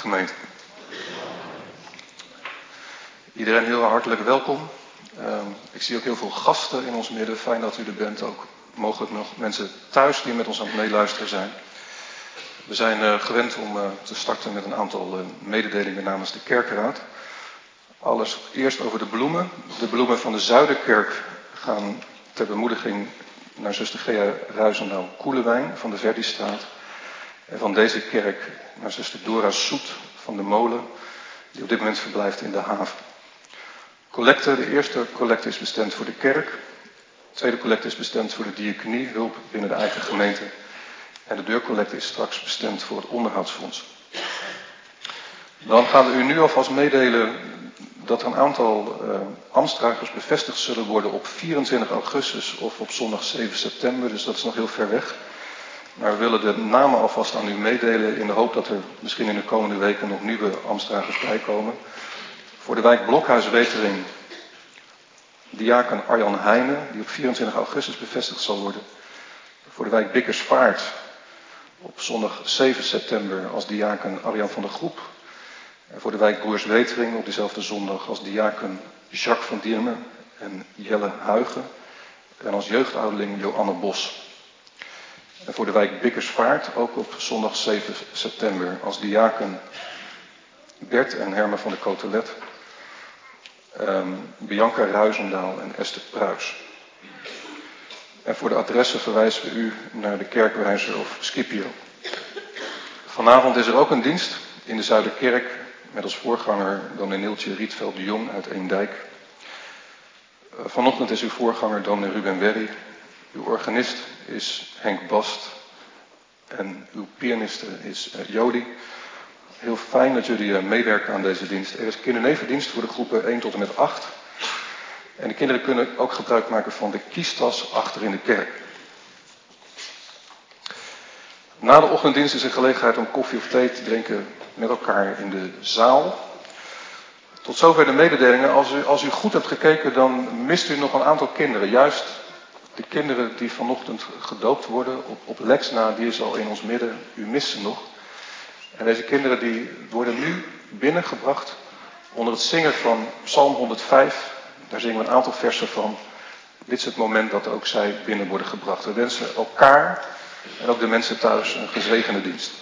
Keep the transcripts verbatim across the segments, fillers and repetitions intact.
gemeente. Iedereen heel hartelijk welkom. Uh, ik zie ook heel veel gasten in ons midden. Fijn dat u er bent. Ook mogelijk nog mensen thuis die met ons aan het meeluisteren zijn. We zijn uh, gewend om uh, te starten met een aantal uh, mededelingen namens de kerkenraad. Allereerst over de bloemen. De bloemen van de Zuiderkerk gaan ter bemoediging naar zuster Gea Ruizendaal-Koelewijn van de Verdistraat. En van deze kerk naar zuster Dora Soet van de Molen, die op dit moment verblijft in de haven. Collecte, de eerste collecte is bestemd voor de kerk. De tweede collecte is bestemd voor de diaconie, hulp binnen de eigen gemeente. En de deurcollecte is straks bestemd voor het onderhoudsfonds. Dan gaan we u nu alvast meedelen dat er een aantal uh, ambtsdragers bevestigd zullen worden op vierentwintig augustus of op zondag zeven september. Dus dat is nog heel ver weg. Maar we willen de namen alvast aan u meedelen in de hoop dat er misschien in de komende weken nog nieuwe ambtsdragers bijkomen. Voor de wijk Blokhuis-Wetering, diaken Arjan Heijnen, die op vierentwintig augustus bevestigd zal worden. Voor de wijk Bikkersvaart, op zondag zeven september als diaken Arjan van der Groep. En voor de wijk Broers-Wetering op dezelfde zondag als diaken Jacques van Diermen en Jelle Huigen. En als jeugdouderling Joanne Bos. En voor de wijk Bikkersvaart ook op zondag zeven september als diaken Bert en Herman van der Cotelet. Um, Bianca Ruizendaal en Esther Pruis. En voor de adressen verwijzen we u naar de kerkwijzer of Scipio. Vanavond is er ook een dienst in de Zuiderkerk met als voorganger dominee Neeltje Rietveld de Jong uit Eemdijk. Uh, vanochtend is uw voorganger dominee Ruben Werry. Uw organist is Henk Bast en uw pianiste is uh, Jody. Heel fijn dat jullie uh, meewerken aan deze dienst. Er is kindernevendienst voor de groepen één tot en met acht. En de kinderen kunnen ook gebruik maken van de kiestas achter in de kerk. Na de ochtenddienst is er gelegenheid om koffie of thee te drinken met elkaar in de zaal. Tot zover de mededelingen. Als u, als u goed hebt gekeken, dan mist u nog een aantal kinderen. Juist de kinderen die vanochtend gedoopt worden op, op Lexna, die is al in ons midden. U mist ze nog. En deze kinderen die worden nu binnengebracht onder het zingen van Psalm honderdvijf. Daar zingen we een aantal versen van. Dit is het moment dat ook zij binnen worden gebracht. We wensen elkaar en ook de mensen thuis een gezegende dienst.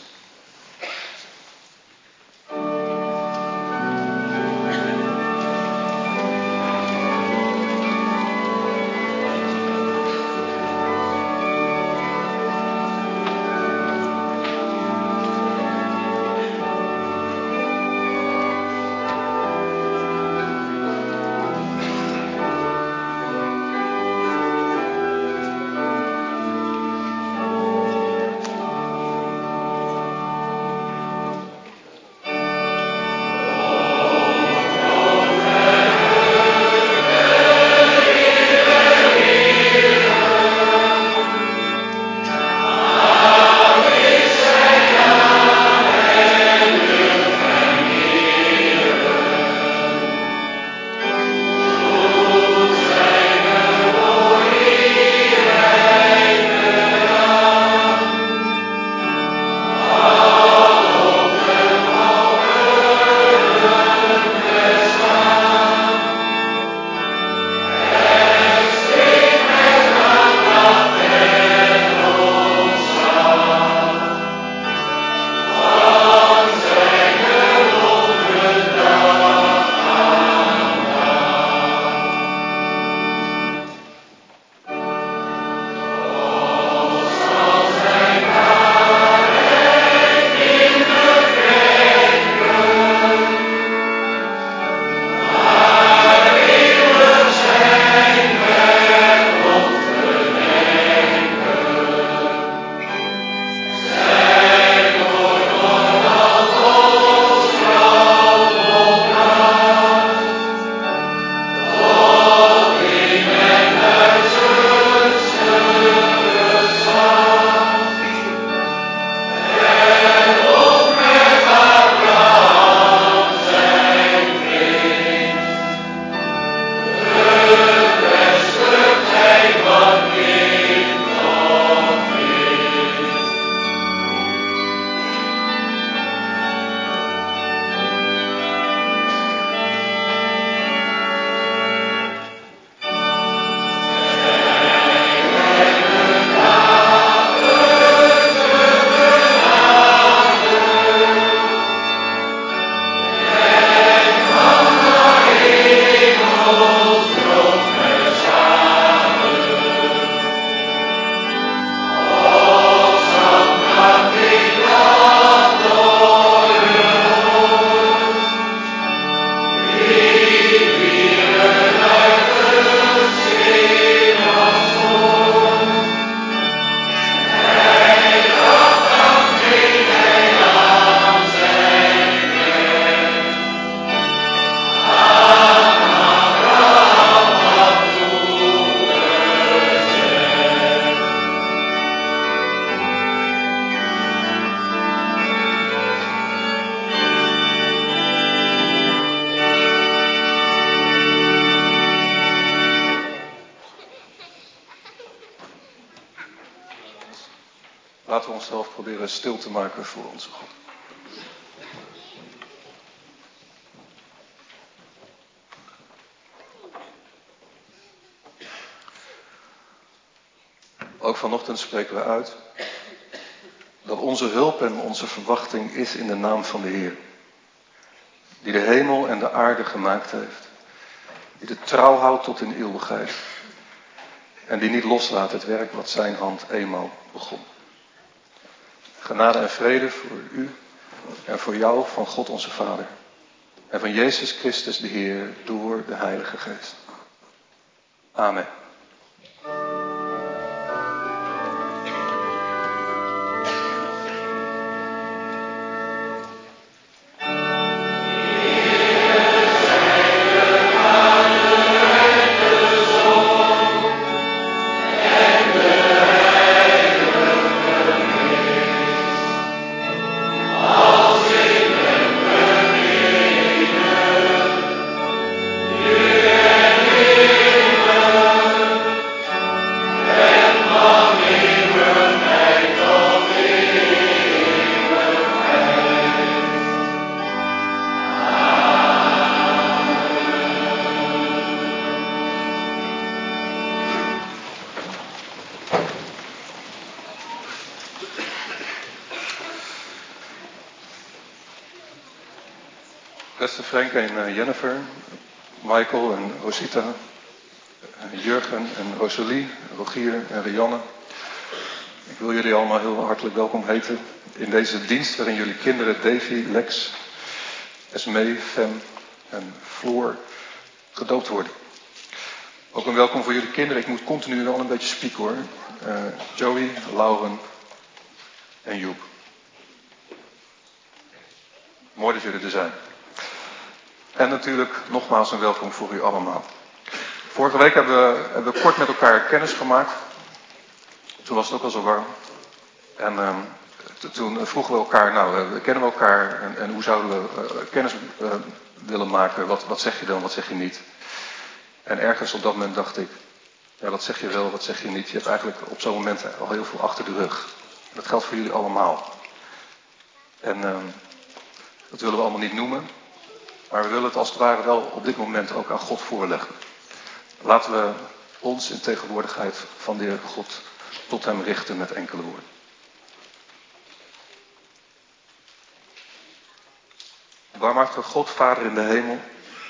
laten we onszelf proberen stil te maken voor onze God. Ook vanochtend spreken we uit dat onze hulp en onze verwachting is in de naam van de Heer. Die de hemel en de aarde gemaakt heeft. Die de trouw houdt tot in eeuwigheid. En die niet loslaat het werk wat zijn hand eenmaal begon. Genade en vrede voor u en voor jou van God onze Vader. En van Jezus Christus de Heer door de Heilige Geest. Amen. Beste Frank en Jennifer, Michael en Rosita, Jurgen en Rosalie, Rogier en Rianne. Ik wil jullie allemaal heel hartelijk welkom heten in deze dienst waarin jullie kinderen Davy, Lex, Esmee, Fem en Floor gedoopt worden. Ook een welkom voor jullie kinderen. Ik moet continu wel een beetje spieken hoor. Uh, Joey, Lauren en Joep. Mooi dat jullie er zijn. En natuurlijk nogmaals een welkom voor u allemaal. Vorige week hebben we, hebben we kort met elkaar kennis gemaakt. Toen was het ook al zo warm. En uh, t- toen vroegen we elkaar, nou, uh, kennen we elkaar en, en hoe zouden we uh, kennis uh, willen maken? Wat, wat zeg je dan, wat zeg je niet? En ergens op dat moment dacht ik, ja, wat zeg je wel, wat zeg je niet? Je hebt eigenlijk op zo'n moment al heel veel achter de rug. Dat geldt voor jullie allemaal. En uh, dat willen we allemaal niet noemen. Maar we willen het als het ware wel op dit moment ook aan God voorleggen. Laten we ons in tegenwoordigheid van de Heer God tot hem richten met enkele woorden. Barmhartige God, Vader in de hemel.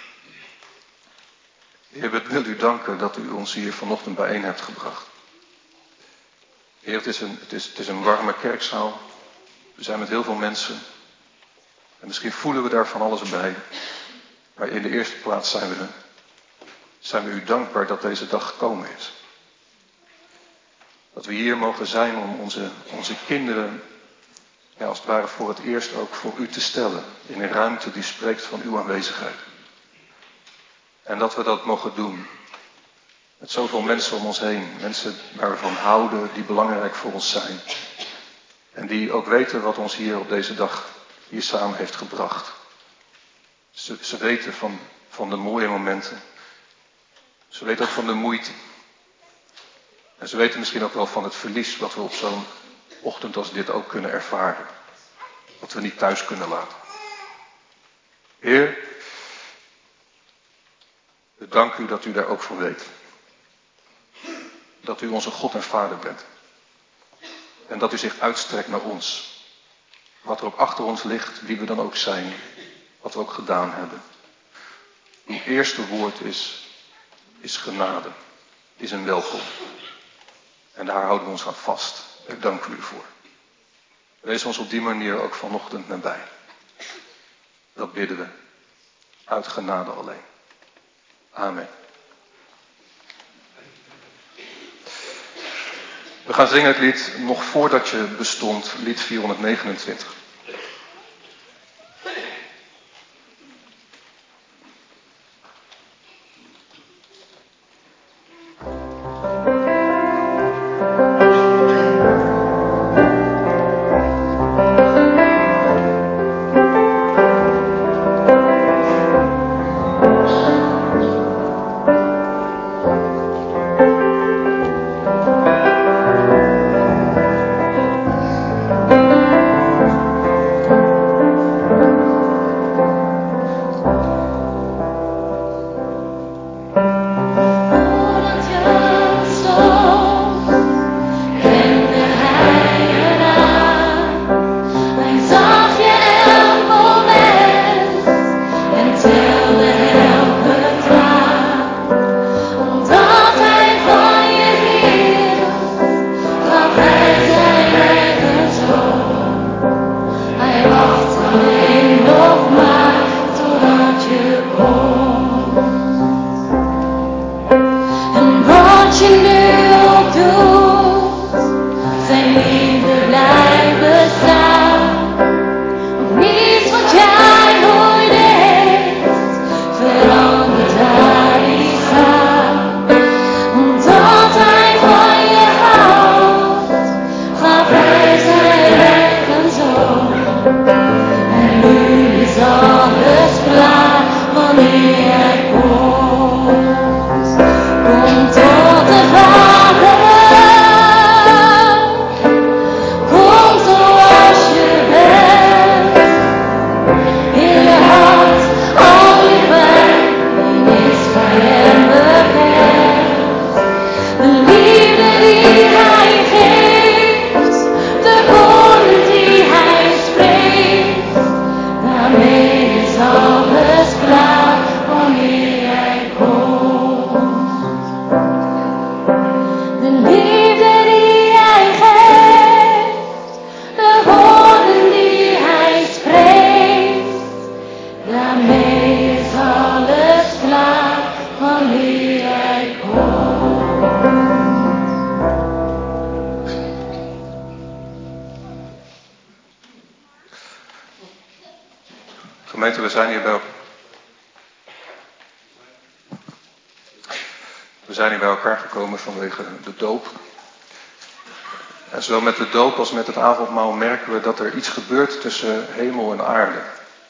Heer, we willen u danken dat u ons hier vanochtend bijeen hebt gebracht. Heer, het is een, het is, het is een warme kerkzaal. We zijn met heel veel mensen. En misschien voelen we daar van alles bij. Maar in de eerste plaats zijn we, zijn we u dankbaar dat deze dag gekomen is. Dat we hier mogen zijn om onze, onze kinderen, ja, als het ware voor het eerst ook voor u te stellen. In een ruimte die spreekt van uw aanwezigheid. En dat we dat mogen doen. Met zoveel mensen om ons heen. Mensen waar we van houden, die belangrijk voor ons zijn. En die ook weten wat ons hier op deze dag hier samen heeft gebracht. Ze, ze weten van, van de mooie momenten. Ze weten ook van de moeite. En ze weten misschien ook wel van het verlies wat we op zo'n ochtend als dit ook kunnen ervaren. Wat we niet thuis kunnen laten. Heer, we danken u dat u daar ook van weet. Dat u onze God en Vader bent. En dat u zich uitstrekt naar ons. Wat er ook achter ons ligt, wie we dan ook zijn. Wat we ook gedaan hebben. Uw eerste woord is, is genade. Is een welkom. En daar houden we ons aan vast. Ik dank u ervoor. Wees ons op die manier ook vanochtend nabij. Dat bidden we. Uit genade alleen. Amen. We gaan zingen het lied Nog voordat je bestond, lied vierhonderdnegenentwintig. Nog Gemeente, we zijn hier bij, we zijn hier bij elkaar gekomen vanwege de doop. En zowel met de doop als met het avondmaal merken we dat er iets gebeurt tussen hemel en aarde.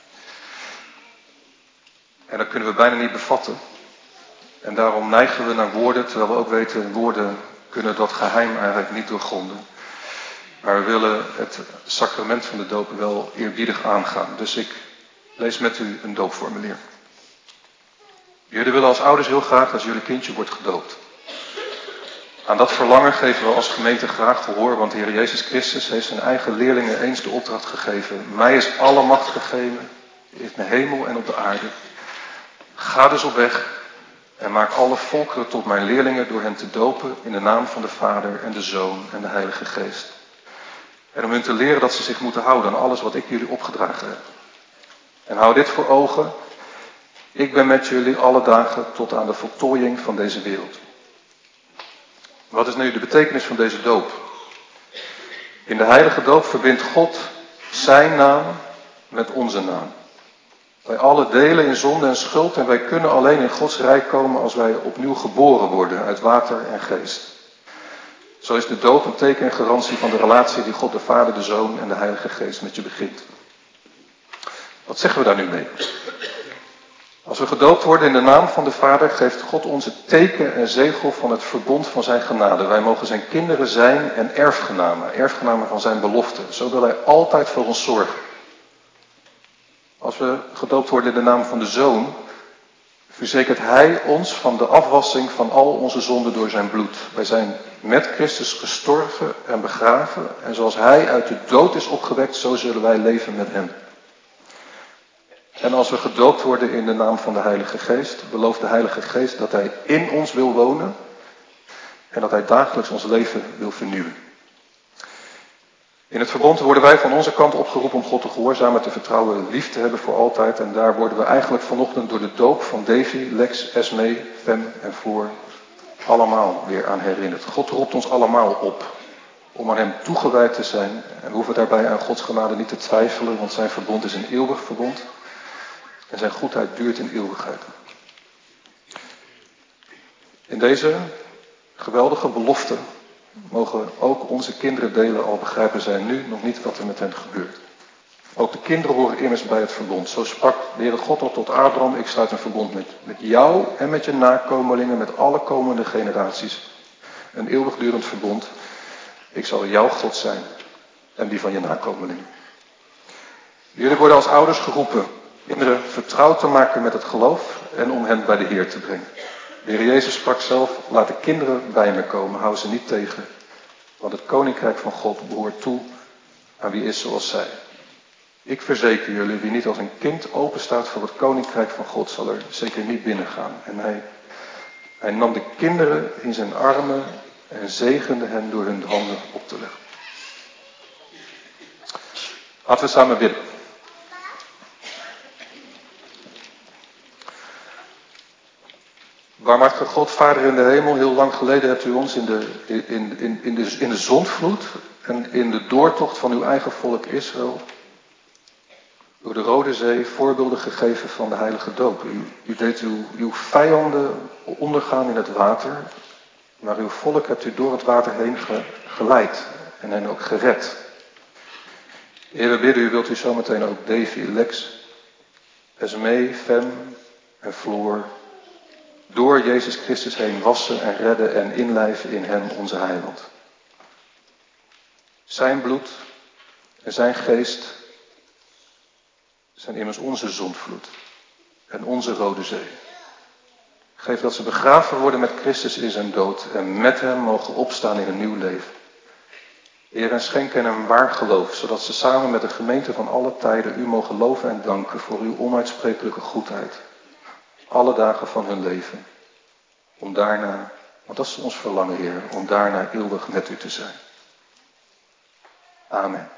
En dat kunnen we bijna niet bevatten. En daarom neigen we naar woorden, terwijl we ook weten, woorden kunnen dat geheim eigenlijk niet doorgronden. Maar we willen het sacrament van de doop wel eerbiedig aangaan. Dus ik lees met u een doopformulier. Jullie willen als ouders heel graag dat jullie kindje wordt gedoopt. Aan dat verlangen geven we als gemeente graag gehoor, want de Heer Jezus Christus heeft zijn eigen leerlingen eens de opdracht gegeven. Mij is alle macht gegeven, in de hemel en op de aarde. Ga dus op weg en maak alle volkeren tot mijn leerlingen door hen te dopen in de naam van de Vader en de Zoon en de Heilige Geest. En om hen te leren dat ze zich moeten houden aan alles wat ik jullie opgedragen heb. En hou dit voor ogen, ik ben met jullie alle dagen tot aan de voltooiing van deze wereld. Wat is nu de betekenis van deze doop? In de heilige doop verbindt God zijn naam met onze naam. Wij alle delen in zonde en schuld en wij kunnen alleen in Gods rijk komen als wij opnieuw geboren worden uit water en geest. Zo is de doop een teken en garantie van de relatie die God de Vader, de Zoon en de Heilige Geest met je begint. Wat zeggen we daar nu mee? Als we gedoopt worden in de naam van de Vader, geeft God ons het teken en zegel van het verbond van zijn genade. Wij mogen zijn kinderen zijn en erfgenamen, erfgenamen van zijn belofte. Zo wil hij altijd voor ons zorgen. Als we gedoopt worden in de naam van de Zoon, verzekert hij ons van de afwassing van al onze zonden door zijn bloed. Wij zijn met Christus gestorven en begraven en zoals hij uit de dood is opgewekt, zo zullen wij leven met hem. En als we gedoopt worden in de naam van de Heilige Geest, belooft de Heilige Geest dat hij in ons wil wonen en dat hij dagelijks ons leven wil vernieuwen. In het verbond worden wij van onze kant opgeroepen om God te gehoorzamen, te vertrouwen, lief te hebben voor altijd. En daar worden we eigenlijk vanochtend door de doop van Davy, Lex, Esme, Fem en Floor allemaal weer aan herinnerd. God roept ons allemaal op om aan hem toegewijd te zijn. En we hoeven daarbij aan Gods genade niet te twijfelen, want zijn verbond is een eeuwig verbond. En zijn goedheid duurt in eeuwigheid. In deze geweldige belofte mogen ook onze kinderen delen, al begrijpen zij nu nog niet wat er met hen gebeurt. Ook de kinderen horen immers bij het verbond. Zo sprak de Heere God al tot Abraham, ik sluit een verbond met, met jou en met je nakomelingen, met alle komende generaties. Een eeuwigdurend verbond. Ik zal jouw God zijn en die van je nakomelingen. Jullie worden als ouders geroepen kinderen vertrouwd te maken met het geloof en om hen bij de Heer te brengen. De Heer Jezus sprak zelf, laat de kinderen bij me komen, hou ze niet tegen. Want het koninkrijk van God behoort toe aan wie is zoals zij. Ik verzeker jullie, wie niet als een kind openstaat voor het koninkrijk van God, zal er zeker niet binnengaan. En hij, hij nam de kinderen in zijn armen en zegende hen door hun handen op te leggen. Laten we samen bidden. Barmhartige God, Vader in de hemel, heel lang geleden hebt u ons in de, in, in, in, de, in de zondvloed en in de doortocht van uw eigen volk Israël door de Rode Zee voorbeelden gegeven van de heilige doop. U, u deed uw, uw vijanden ondergaan in het water, maar uw volk hebt u door het water heen ge, geleid en hen ook gered. Heer, we bidden u, wilt u zometeen ook Davy, Lex, Esme, Fem en Floor door Jezus Christus heen wassen en redden en inlijven in hem onze heiland. Zijn bloed en zijn geest zijn immers onze zondvloed en onze Rode Zee. Geef dat ze begraven worden met Christus in zijn dood en met hem mogen opstaan in een nieuw leven. Heer, en schenk hen een waar geloof, zodat ze samen met de gemeente van alle tijden u mogen loven en danken voor uw onuitsprekelijke goedheid. Alle dagen van hun leven. Om daarna, want dat is ons verlangen, Heer, om daarna eeuwig met u te zijn. Amen.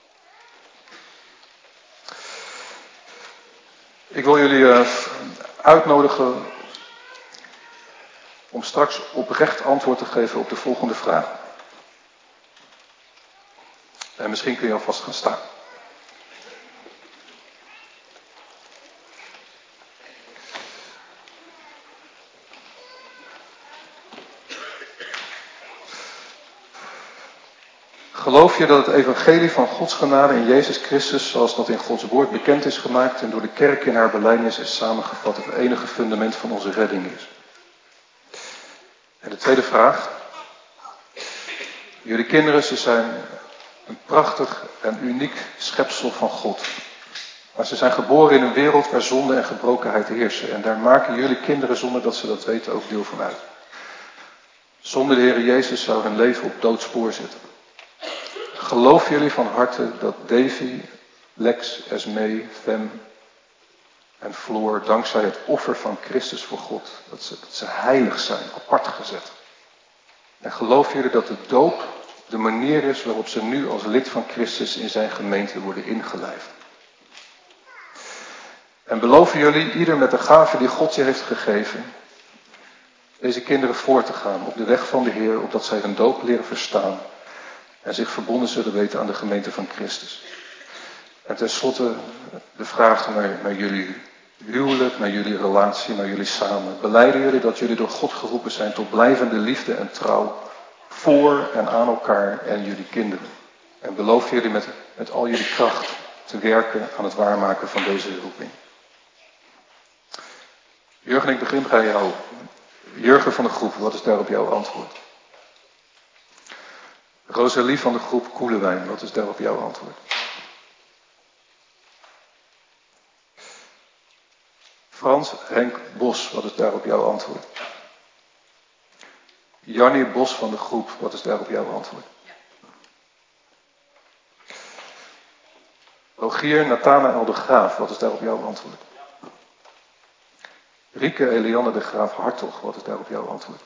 Ik wil jullie uh, uitnodigen om straks oprecht antwoord te geven op de volgende vraag. En misschien kun je alvast gaan staan. Geloof je dat het evangelie van Gods genade in Jezus Christus, zoals dat in Gods woord bekend is gemaakt en door de kerk in haar belijdenis is samengevat, het enige fundament van onze redding is? En de tweede vraag. Jullie kinderen, ze zijn een prachtig en uniek schepsel van God. Maar ze zijn geboren in een wereld waar zonde en gebrokenheid heersen. En daar maken jullie kinderen, zonder dat ze dat weten, ook deel van uit. Zonder de Heer Jezus zou hun leven op doodspoor zitten. Geloven jullie van harte dat Davy, Lex, Esmee, Fem en Floor, dankzij het offer van Christus voor God, dat ze, dat ze heilig zijn, apart gezet? En geloven jullie dat de doop de manier is waarop ze nu als lid van Christus in zijn gemeente worden ingelijfd? En beloven jullie, ieder met de gave die God je heeft gegeven, deze kinderen voor te gaan op de weg van de Heer, opdat zij hun doop leren verstaan en zich verbonden zullen weten aan de gemeente van Christus? En tenslotte de vraag naar, naar jullie huwelijk, naar jullie relatie, naar jullie samen. Belijden jullie dat jullie door God geroepen zijn tot blijvende liefde en trouw voor en aan elkaar en jullie kinderen? En beloven jullie met, met al jullie kracht te werken aan het waarmaken van deze roeping? Jurgen, ik begin bij jou. Jurgen van de groep, wat is daarop jouw antwoord? Rosalie van de groep Koelewijn, wat is daarop jouw antwoord? Frans Henk Bos, wat is daarop jouw antwoord? Jannie Bos van de groep, wat is daarop jouw antwoord? Rogier Nathanael de Graaf, wat is daarop jouw antwoord? Rieke Elianne de Graaf Hartog, wat is daarop jouw antwoord?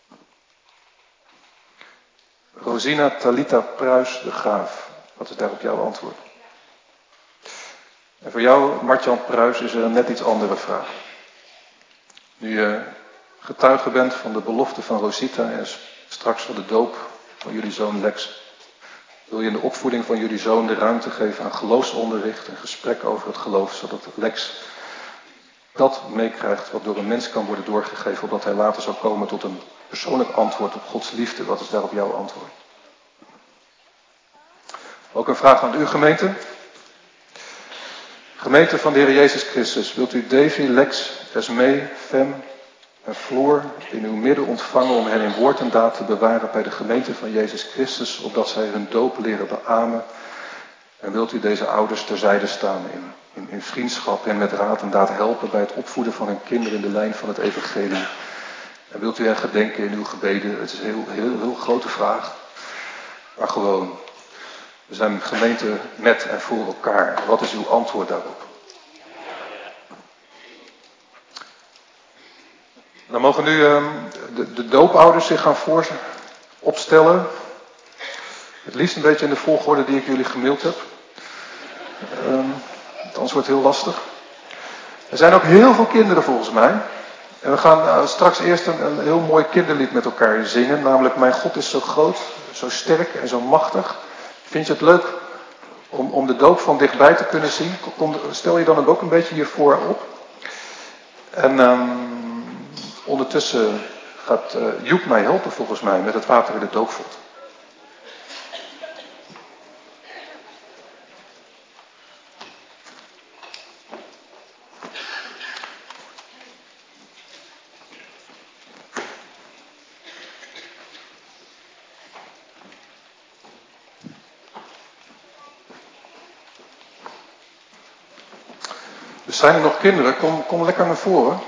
Rosina Talita Pruis de Graaf, wat is daarop jouw antwoord? En voor jou, Martjan Pruis, is er een net iets andere vraag. Nu je getuige bent van de belofte van Rosita en straks van de doop van jullie zoon Lex, wil je in de opvoeding van jullie zoon de ruimte geven aan geloofsonderricht en gesprek over het geloof, zodat Lex dat meekrijgt wat door een mens kan worden doorgegeven, opdat hij later zal komen tot een persoonlijk antwoord op Gods liefde. Wat is daarop jouw antwoord? Ook een vraag aan uw gemeente. Gemeente van de Heer Jezus Christus, wilt u Davy, Lex, Esmee, Fem en Floor in uw midden ontvangen om hen in woord en daad te bewaren bij de gemeente van Jezus Christus, opdat zij hun doop leren beamen? En wilt u deze ouders terzijde staan in, in, in vriendschap en met raad en daad helpen bij het opvoeden van hun kinderen in de lijn van het evangelie? En wilt u hen gedenken in uw gebeden? Het is een heel, heel, heel grote vraag, maar gewoon. We zijn een gemeente met en voor elkaar. Wat is uw antwoord daarop? Dan mogen nu uh, de, de doopouders zich gaan voor opstellen. Het liefst een beetje in de volgorde die ik jullie gemaild heb. Uh, het anders wordt heel lastig. Er zijn ook heel veel kinderen volgens mij. En we gaan uh, straks eerst een, een heel mooi kinderlied met elkaar zingen. Namelijk, mijn God is zo groot, zo sterk en zo machtig. Vind je het leuk om, om de doop van dichtbij te kunnen zien? Kom, stel je dan ook een beetje hiervoor op. En um, ondertussen gaat uh, Joep mij helpen volgens mij met het water in de doopvot. Zijn er nog kinderen? Kom, kom lekker naar voren.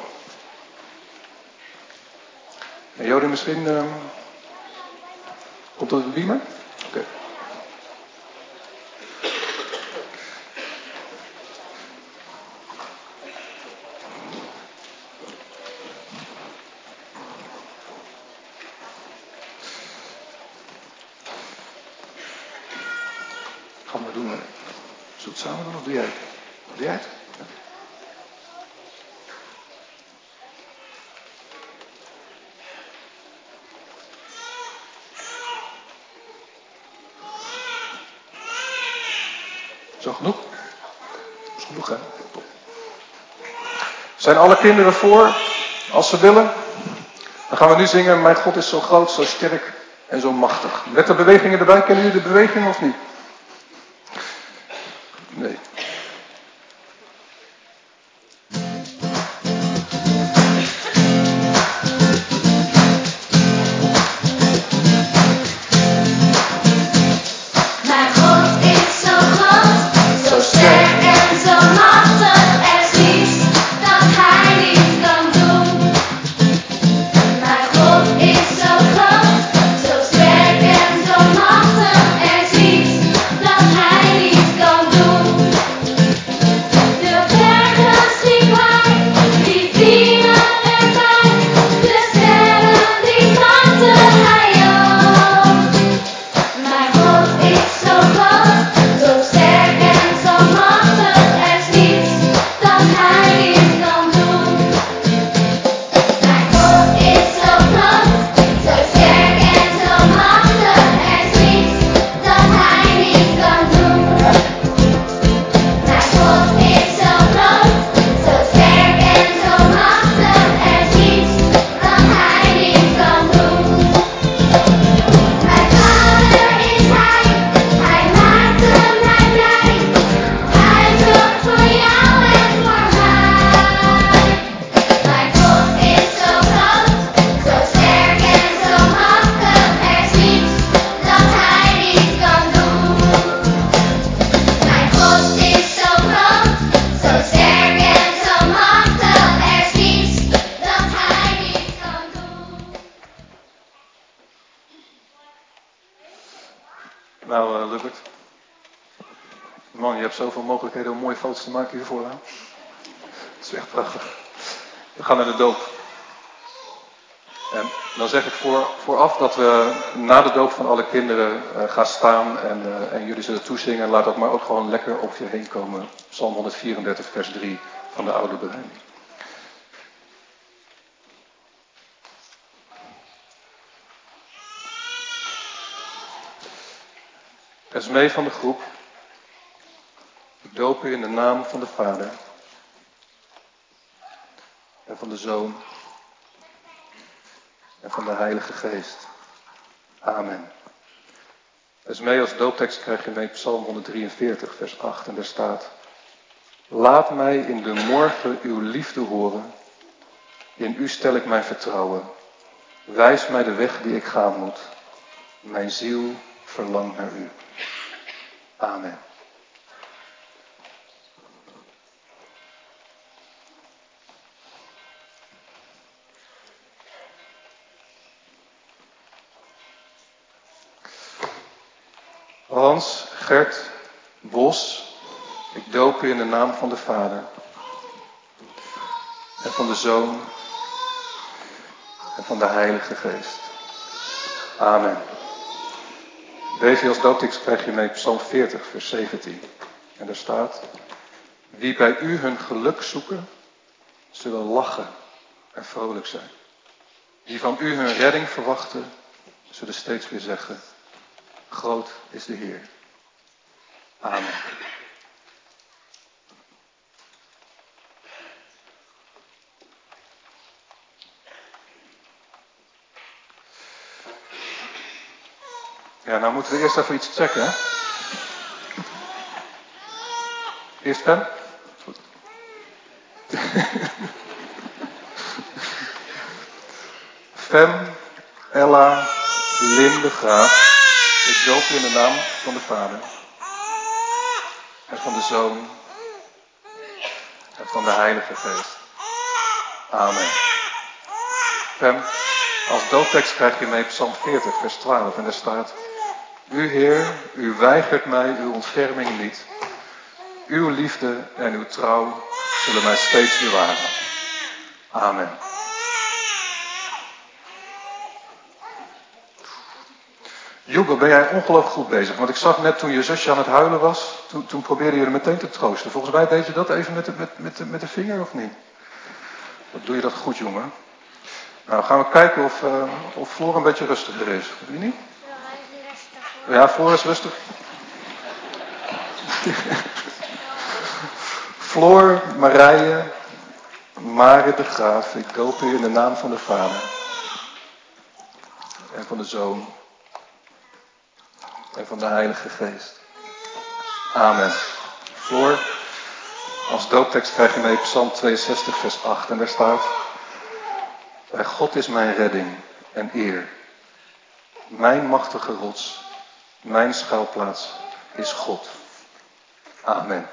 En Jody misschien... Uh, komt dat de beamer? Oké. Okay. Gaan we doen. Zullen we het samen doen of doe jij het? Doe jij het? Ja. Zo genoeg? Dat is genoeg, hè? Top. Zijn alle kinderen voor? Als ze willen? Dan gaan we nu zingen, mijn God is zo groot, zo sterk en zo machtig. Met de bewegingen erbij, kennen jullie de bewegingen of niet? Nee. Nou, uh, Lubbert. Man, je hebt zoveel mogelijkheden om mooie foto's te maken hiervoor. Hè? Dat is echt prachtig. We gaan naar de doop. En dan zeg ik voor, vooraf dat we na de doop van alle kinderen uh, gaan staan en, uh, en jullie zullen toezingen. Laat dat maar ook gewoon lekker op je heen komen. Psalm honderdvierendertig vers drie van de oude berijming. Esmee van de groep. Ik doop u in de naam van de Vader en van de Zoon en van de Heilige Geest. Amen. Esmee als dooptekst krijg je mee Psalm honderddrieënveertig vers acht en daar staat: Laat mij in de morgen uw liefde horen, in u stel ik mijn vertrouwen. Wijs mij de weg die ik gaan moet. Mijn ziel verlangt naar u. Amen. Hans, Gert, Bos, ik doop u in de naam van de Vader en van de Zoon en van de Heilige Geest. Amen. Deze als dooptekst krijg je mee Psalm veertig vers zeventien. En daar staat: Wie bij u hun geluk zoeken, zullen lachen en vrolijk zijn. Die van u hun redding verwachten, zullen steeds weer zeggen: Groot is de Heer. Amen. Ja, nou moeten we eerst even iets checken, hè? Eerst Fem? Goed. Fem, Ella, Lin de Graaf. Ik doop u in de naam van de Vader en van de Zoon en van de Heilige Geest. Amen. Fem, als dooptekst krijg je mee Psalm veertig vers twaalf en daar staat: U Heer, u weigert mij uw ontferming niet. Uw liefde en uw trouw zullen mij steeds bewaren. Amen. Joep, ben jij ongelooflijk goed bezig. Want ik zag net toen je zusje aan het huilen was, toen, toen probeerde je er meteen te troosten. Volgens mij deed je dat even met de, met, met, de, met de vinger, of niet? Wat doe je dat goed, jongen. Nou, gaan we kijken of, uh, of Floor een beetje rustiger is. Weet je niet? Ja, hij is rustig. Ja, Floor is rustig. Floor, Marije, Mare de Graaf, ik doop u in de naam van de Vader en van de Zoon en van de Heilige Geest. Amen. Floor, als dooptekst krijg je mee Psalm tweeënzestig vers acht en daar staat: bij God is mijn redding en eer. Mijn machtige rots, mijn schuilplaats is God. Amen.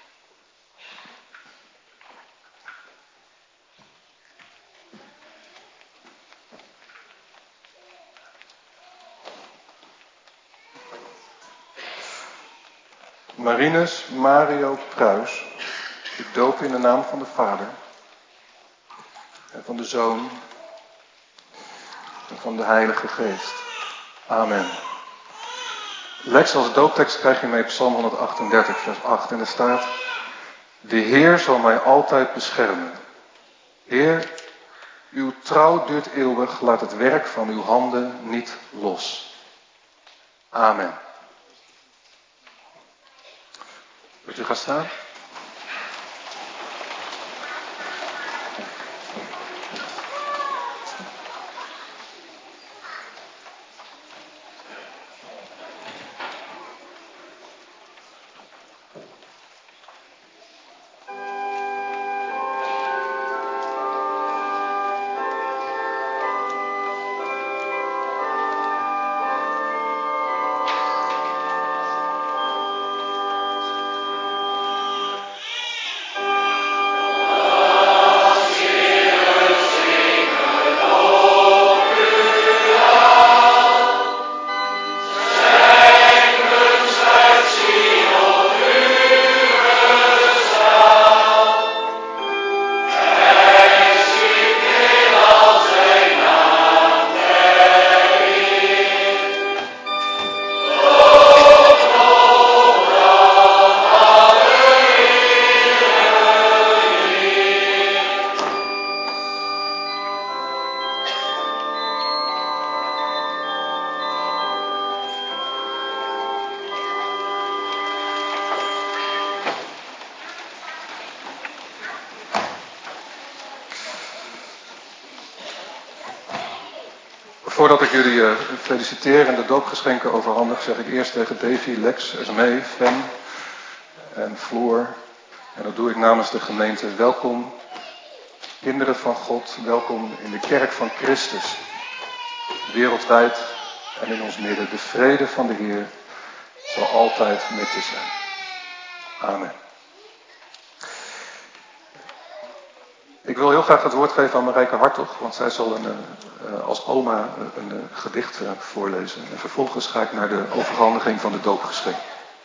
Marinus Mario Pruis, ik doop in de naam van de Vader en van de Zoon en van de Heilige Geest. Amen. Lex als dooptekst krijg je mee Psalm honderdachtendertig vers acht en er staat: de Heer zal mij altijd beschermen. Heer, uw trouw duurt eeuwig, laat het werk van uw handen niet los. Amen. Wilt u gaan staan? Voordat ik jullie uh, feliciteer en de doopgeschenken overhandig, zeg ik eerst tegen Davy, Lex, Esmee, Fem en Floor. En dat doe ik namens de gemeente. Welkom, kinderen van God, welkom in de kerk van Christus. Wereldwijd en in ons midden. De vrede van de Heer zal altijd met je zijn. Amen. Ik wil heel graag het woord geven aan Marijke Hartog, want zij zal een, uh, als oma een, een gedicht uh, voorlezen. En vervolgens ga ik naar de overhandiging van de doopgeschenk.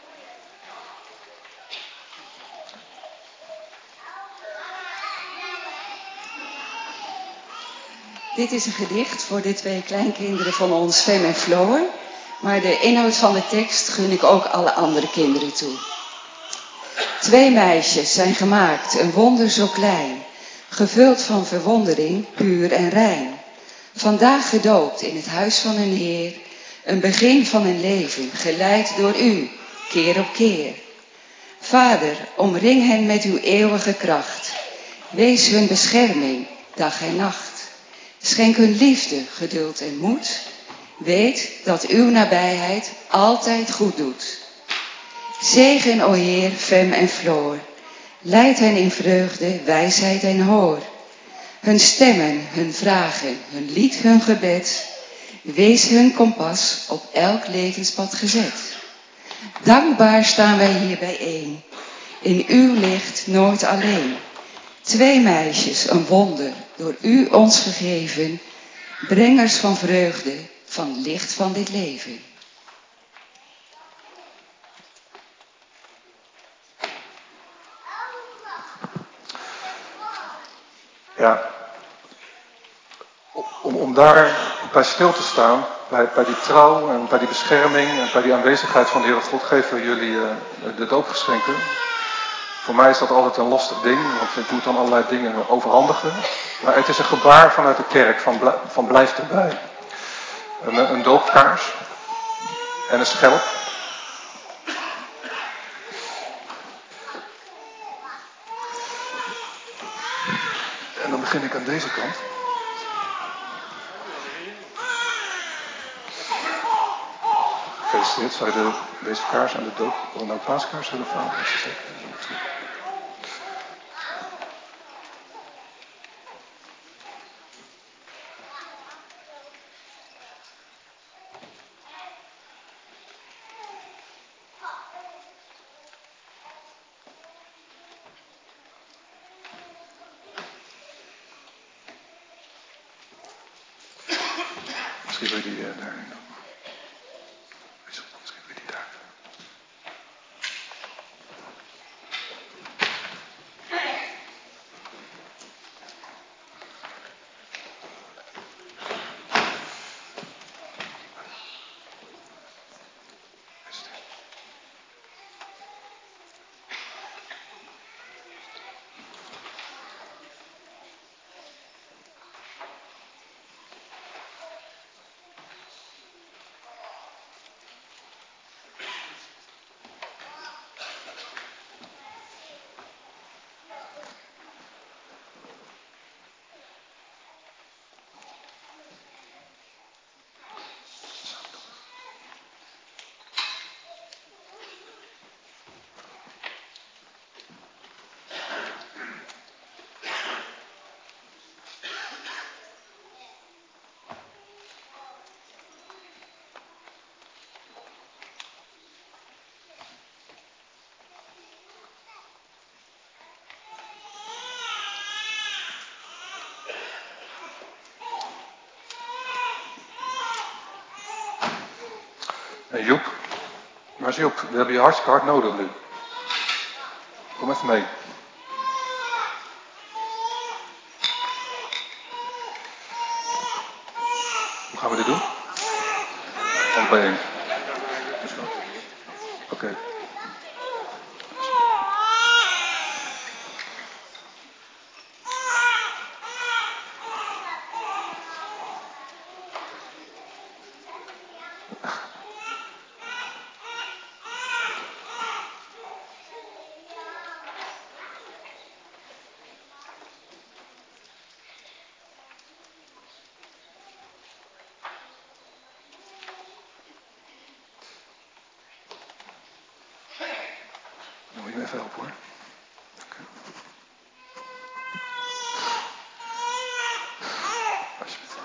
Dit is een gedicht voor de twee kleinkinderen van ons, Fem en Floor. Maar de inhoud van de tekst gun ik ook alle andere kinderen toe. Twee meisjes zijn gemaakt, een wonder zo klein, gevuld van verwondering, puur en rein. Vandaag gedoopt in het huis van een Heer, een begin van een leven, geleid door u, keer op keer. Vader, omring hen met uw eeuwige kracht. Wees hun bescherming, dag en nacht. Schenk hun liefde, geduld en moed. Weet dat uw nabijheid altijd goed doet. Zegen, o Heer, Fem en Floor. Leid hen in vreugde, wijsheid en hoor. Hun stemmen, hun vragen, hun lied, hun gebed. Wees hun kompas op elk levenspad gezet. Dankbaar staan wij hier bijeen. In uw licht nooit alleen. Twee meisjes, een wonder, door u ons gegeven. Brengers van vreugde, van licht van dit leven. Ja, om, om daar bij stil te staan, bij, bij die trouw en bij die bescherming en bij die aanwezigheid van de Heere God, geven we jullie uh, de doopgeschenken. Voor mij is dat altijd een lastig ding, want ik moet dan allerlei dingen overhandigen. Maar het is een gebaar vanuit de kerk, van, blij, van blijf erbij. Een, een doopkaars en een schelp. En dan begin ik aan deze kant. geregistreerd. Zou je de, deze kaars aan de doop, of nou paaskaars willen vragen? Misschien wil je die uh, daarin doen. Misschien wil je die daar. Hey Joep, waar is Joep? We hebben je hartstikke hard nodig nu. Kom even mee. Hoe gaan we dit doen? Om bijeen. Oké. Okay. Dan moet je me even helpen hoor. Okay. Alsjeblieft.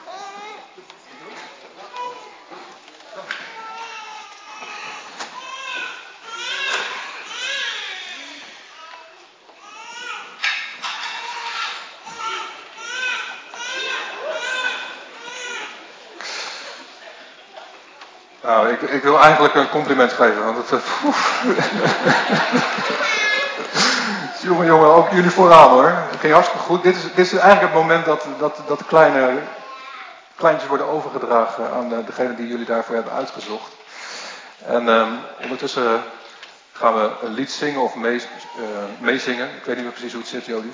Nou, ik, ik wil eigenlijk een compliment geven, want het... Uh, jongen, jongen, ook jullie vooraan hoor. Het ging hartstikke goed. Dit is, dit is eigenlijk het moment dat, dat, dat de kleine, kleintjes worden overgedragen aan de, degene die jullie daarvoor hebben uitgezocht. En um, ondertussen gaan we een lied zingen of mee, uh, meezingen. Ik weet niet meer precies hoe het zit, Jody.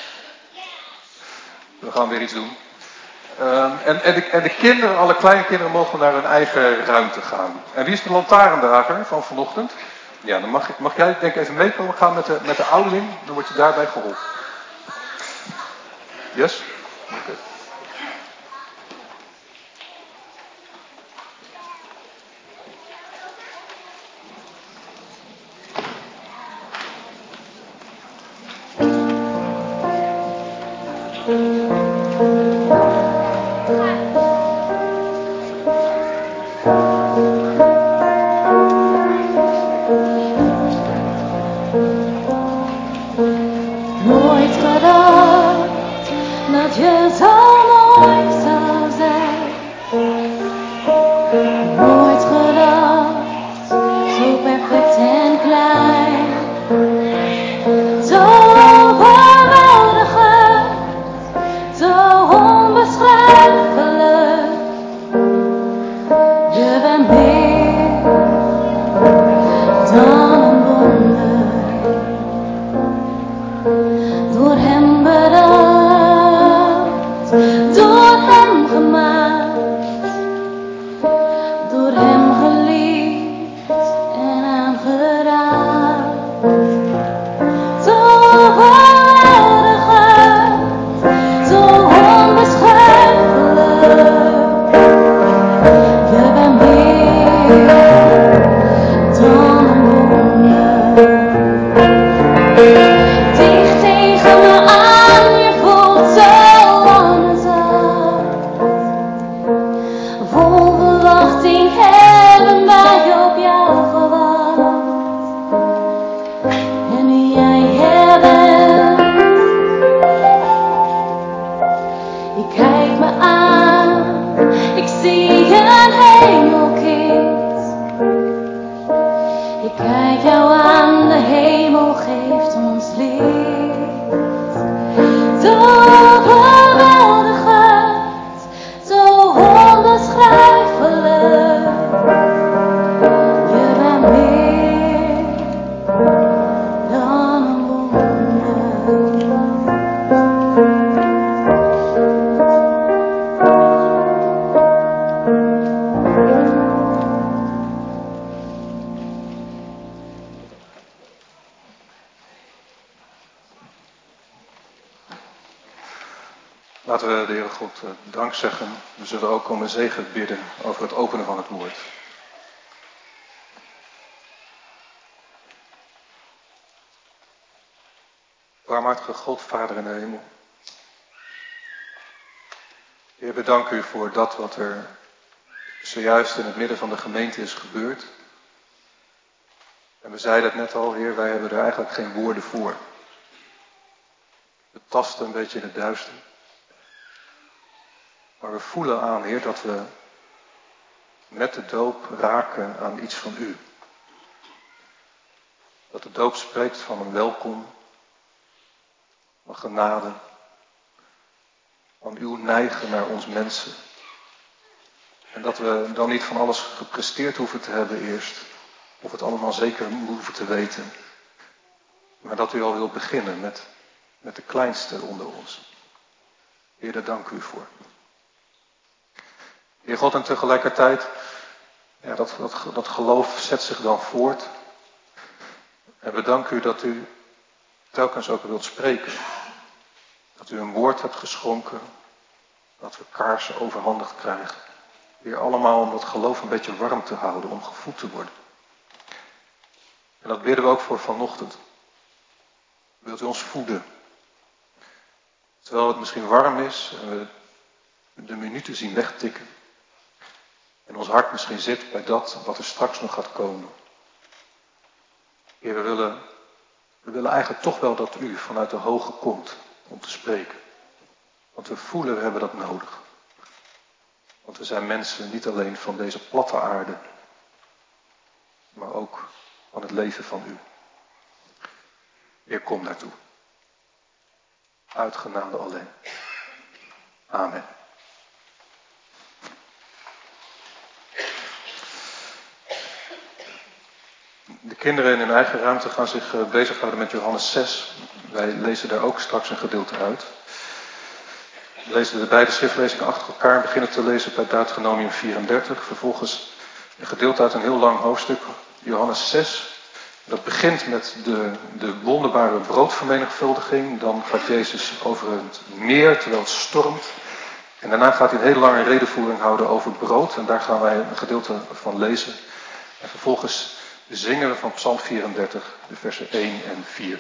We gaan weer iets doen. Um, en, en, de, en de kinderen, alle kleine kinderen, mogen naar hun eigen ruimte gaan. En wie is de lantaarndrager van vanochtend? Ja, dan mag, mag jij denk ik even meekomen gaan met de, met de ouderling. Dan word je daarbij geholpen. Yes? Oké. Okay. Door Je kijkt me aan, ik zie een hemelkind. Ik kijk jou aan, de hemel geeft ons licht. Zo overweldigend, zo onbeschrijfelijk. Je bent meer dan een wonder. Laten we de Heere God dank zeggen. We zullen ook om een zegen bidden over het openen van het woord. Barmhartige God, Vader in de hemel. Heer, we danken u voor dat wat er zojuist in het midden van de gemeente is gebeurd. En we zeiden het net al, Heer, wij hebben er eigenlijk geen woorden voor. We tasten een beetje in het duister. Maar we voelen aan, Heer, dat we met de doop raken aan iets van u. Dat de doop spreekt van een welkom, van genade, van uw neigen naar ons mensen. En dat we dan niet van alles gepresteerd hoeven te hebben eerst, of het allemaal zeker hoeven te weten. Maar dat u al wilt beginnen met, met de kleinste onder ons. Heer, daar dank u voor. Heer God, en tegelijkertijd, ja, dat, dat, dat geloof zet zich dan voort. En we danken u dat u telkens ook wilt spreken. Dat u een woord hebt geschonken, dat we kaarsen overhandigd krijgen. Weer allemaal om dat geloof een beetje warm te houden, om gevoed te worden. En dat bidden we ook voor vanochtend. Wilt u ons voeden? Terwijl het misschien warm is en we de minuten zien wegtikken. En ons hart misschien zit bij dat wat er straks nog gaat komen. Heer, we willen, we willen eigenlijk toch wel dat u vanuit de hoge komt om te spreken. Want we voelen, we hebben dat nodig. Want we zijn mensen niet alleen van deze platte aarde, maar ook van het leven van u. Heer, kom daartoe. Uit genade alleen. Amen. De kinderen in hun eigen ruimte gaan zich uh, bezighouden met Johannes zes. Wij lezen daar ook straks een gedeelte uit. We lezen de beide schriftlezingen achter elkaar en beginnen te lezen bij Deuteronomium vierendertig. Vervolgens een gedeelte uit een heel lang hoofdstuk, Johannes zes. Dat begint met de, de wonderbare broodvermenigvuldiging. Dan gaat Jezus over het meer terwijl het stormt. En daarna gaat hij een hele lange redenvoering houden over brood. En daar gaan wij een gedeelte van lezen. En vervolgens zingen we van Psalm vierendertig, de versen één en vier.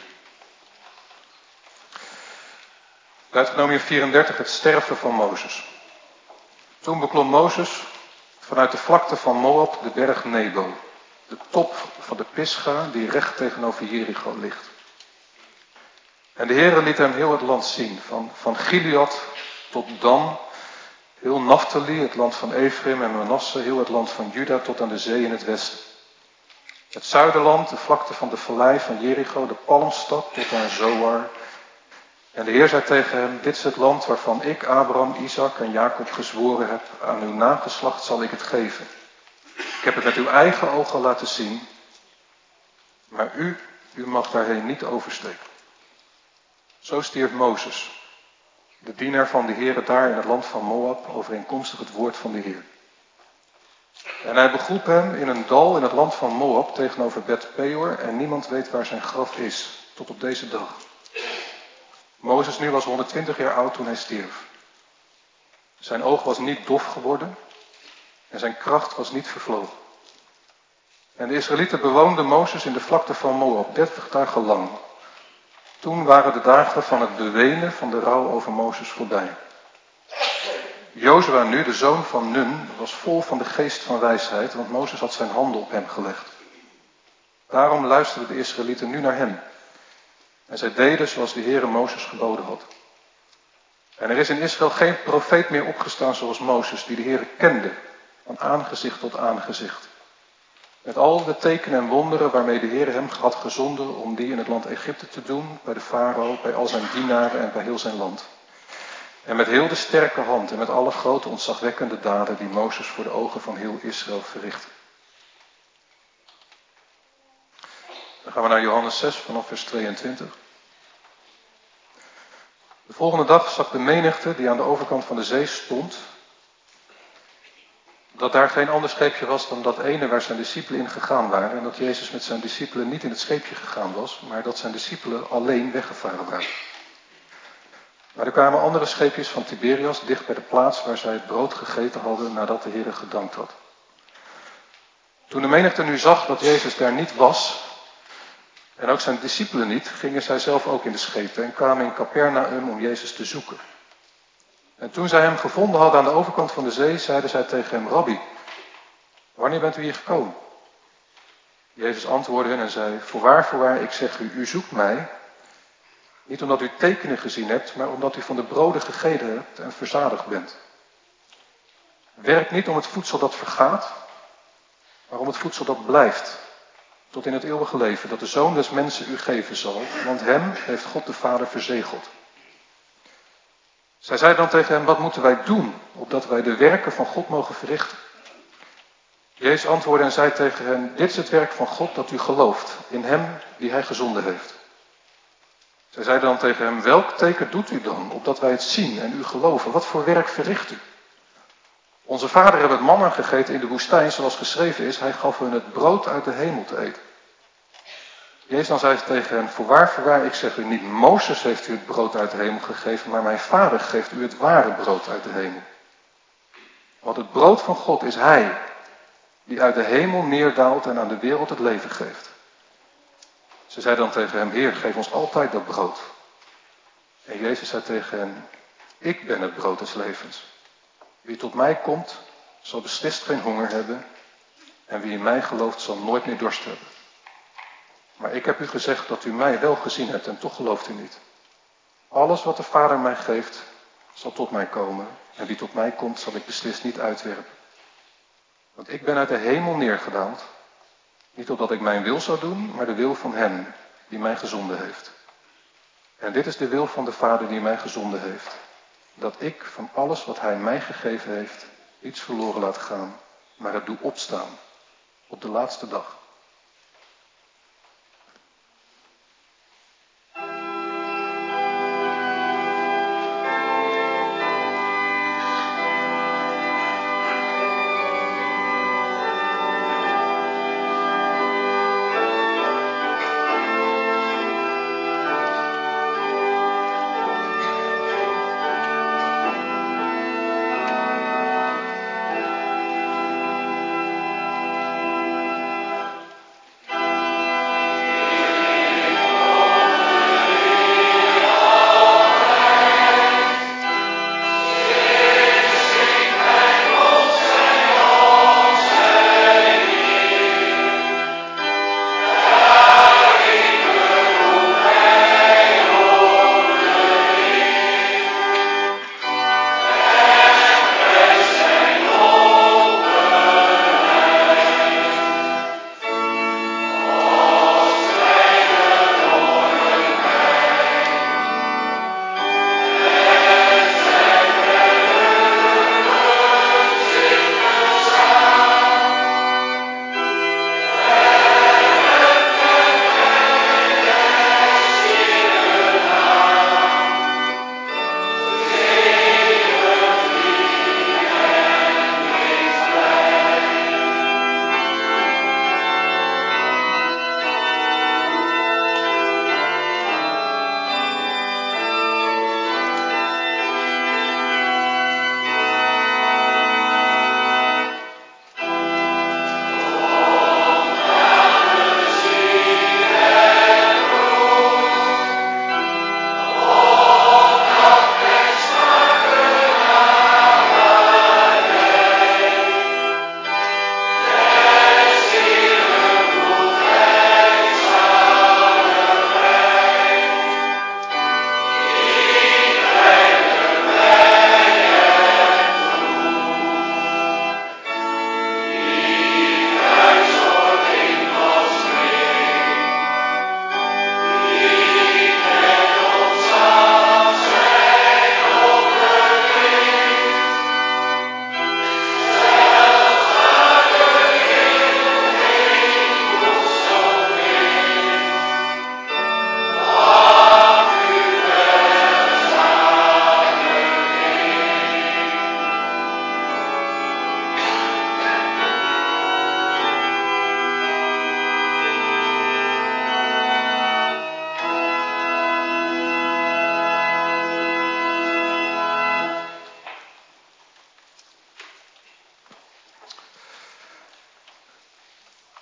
Deuteronomium vierendertig, het sterven van Mozes. Toen beklom Mozes vanuit de vlakte van Moab de berg Nebo, de top van de Pisga die recht tegenover Jericho ligt. En de Heere liet hem heel het land zien, van, van Gilead tot Dan, heel Naphtali, het land van Ephraim en Manasse, heel het land van Juda tot aan de zee in het westen. Het zuiderland, de vlakte van de vallei van Jericho, de palmstad tot aan Zoar. En de Heer zei tegen hem, dit is het land waarvan ik, Abraham, Isaac en Jacob gezworen heb, aan uw nageslacht zal ik het geven. Ik heb het met uw eigen ogen laten zien, maar u, u mag daarheen niet oversteken. Zo stierf Mozes, de dienaar van de Heere daar in het land van Moab, overeenkomstig het woord van de Heer. En hij begroef hem in een dal in het land van Moab tegenover Bet Peor en niemand weet waar zijn graf is, tot op deze dag. Mozes nu was honderdtwintig jaar oud toen hij stierf. Zijn oog was niet dof geworden en zijn kracht was niet vervlogen. En de Israëlieten bewoonden Mozes in de vlakte van Moab, dertig dagen lang. Toen waren de dagen van het bewenen van de rouw over Mozes voorbij. Jozua nu, de zoon van Nun, was vol van de geest van wijsheid, want Mozes had zijn handen op hem gelegd. Daarom luisterden de Israëlieten nu naar hem. En zij deden zoals de Heere Mozes geboden had. En er is in Israël geen profeet meer opgestaan zoals Mozes, die de Heere kende, van aangezicht tot aangezicht. Met al de tekenen en wonderen waarmee de Heer hem had gezonden om die in het land Egypte te doen, bij de farao, bij al zijn dienaren en bij heel zijn land. En met heel de sterke hand en met alle grote ontzagwekkende daden die Mozes voor de ogen van heel Israël verrichtte. Dan gaan we naar Johannes zes vanaf vers tweeëntwintig. De volgende dag zag de menigte die aan de overkant van de zee stond, dat daar geen ander scheepje was dan dat ene waar zijn discipelen in gegaan waren. En dat Jezus met zijn discipelen niet in het scheepje gegaan was, maar dat zijn discipelen alleen weggevaren waren. Maar er kwamen andere scheepjes van Tiberias dicht bij de plaats waar zij het brood gegeten hadden nadat de Heer gedankt had. Toen de menigte nu zag dat Jezus daar niet was, en ook zijn discipelen niet, gingen zij zelf ook in de schepen en kwamen in Capernaum om Jezus te zoeken. En toen zij hem gevonden hadden aan de overkant van de zee, zeiden zij tegen hem: Rabbi, wanneer bent u hier gekomen? Jezus antwoordde hen en zei: Voorwaar, voorwaar, ik zeg u, u zoekt mij, niet omdat u tekenen gezien hebt, maar omdat u van de broden gegeten hebt en verzadigd bent. Werk niet om het voedsel dat vergaat, maar om het voedsel dat blijft, tot in het eeuwige leven, dat de Zoon des Mensen u geven zal, want hem heeft God de Vader verzegeld. Zij zei dan tegen hem: Wat moeten wij doen, opdat wij de werken van God mogen verrichten? Jezus antwoordde en zei tegen hen: Dit is het werk van God, dat u gelooft in hem die hij gezonden heeft. Zij zeiden dan tegen hem: Welk teken doet u dan, opdat wij het zien en u geloven? Wat voor werk verricht u? Onze vader hebben het manna gegeten in de woestijn, zoals geschreven is: Hij gaf hun het brood uit de hemel te eten. Jezus dan zei tegen hen: Voorwaar, voorwaar, ik zeg u, niet Mozes heeft u het brood uit de hemel gegeven, maar mijn vader geeft u het ware brood uit de hemel. Want het brood van God is hij, die uit de hemel neerdaalt en aan de wereld het leven geeft. Ze zeiden dan tegen hem: Heer, geef ons altijd dat brood. En Jezus zei tegen hen: Ik ben het brood des levens. Wie tot mij komt, zal beslist geen honger hebben, en wie in mij gelooft, zal nooit meer dorst hebben. Maar ik heb u gezegd dat u mij wel gezien hebt en toch gelooft u niet. Alles wat de Vader mij geeft, zal tot mij komen, en wie tot mij komt, zal ik beslist niet uitwerpen. Want ik ben uit de hemel neergedaald, niet opdat ik mijn wil zou doen, maar de wil van hem die mij gezonden heeft. En dit is de wil van de Vader die mij gezonden heeft, dat ik van alles wat hij mij gegeven heeft, niets verloren laat gaan, maar het doe opstaan op de laatste dag.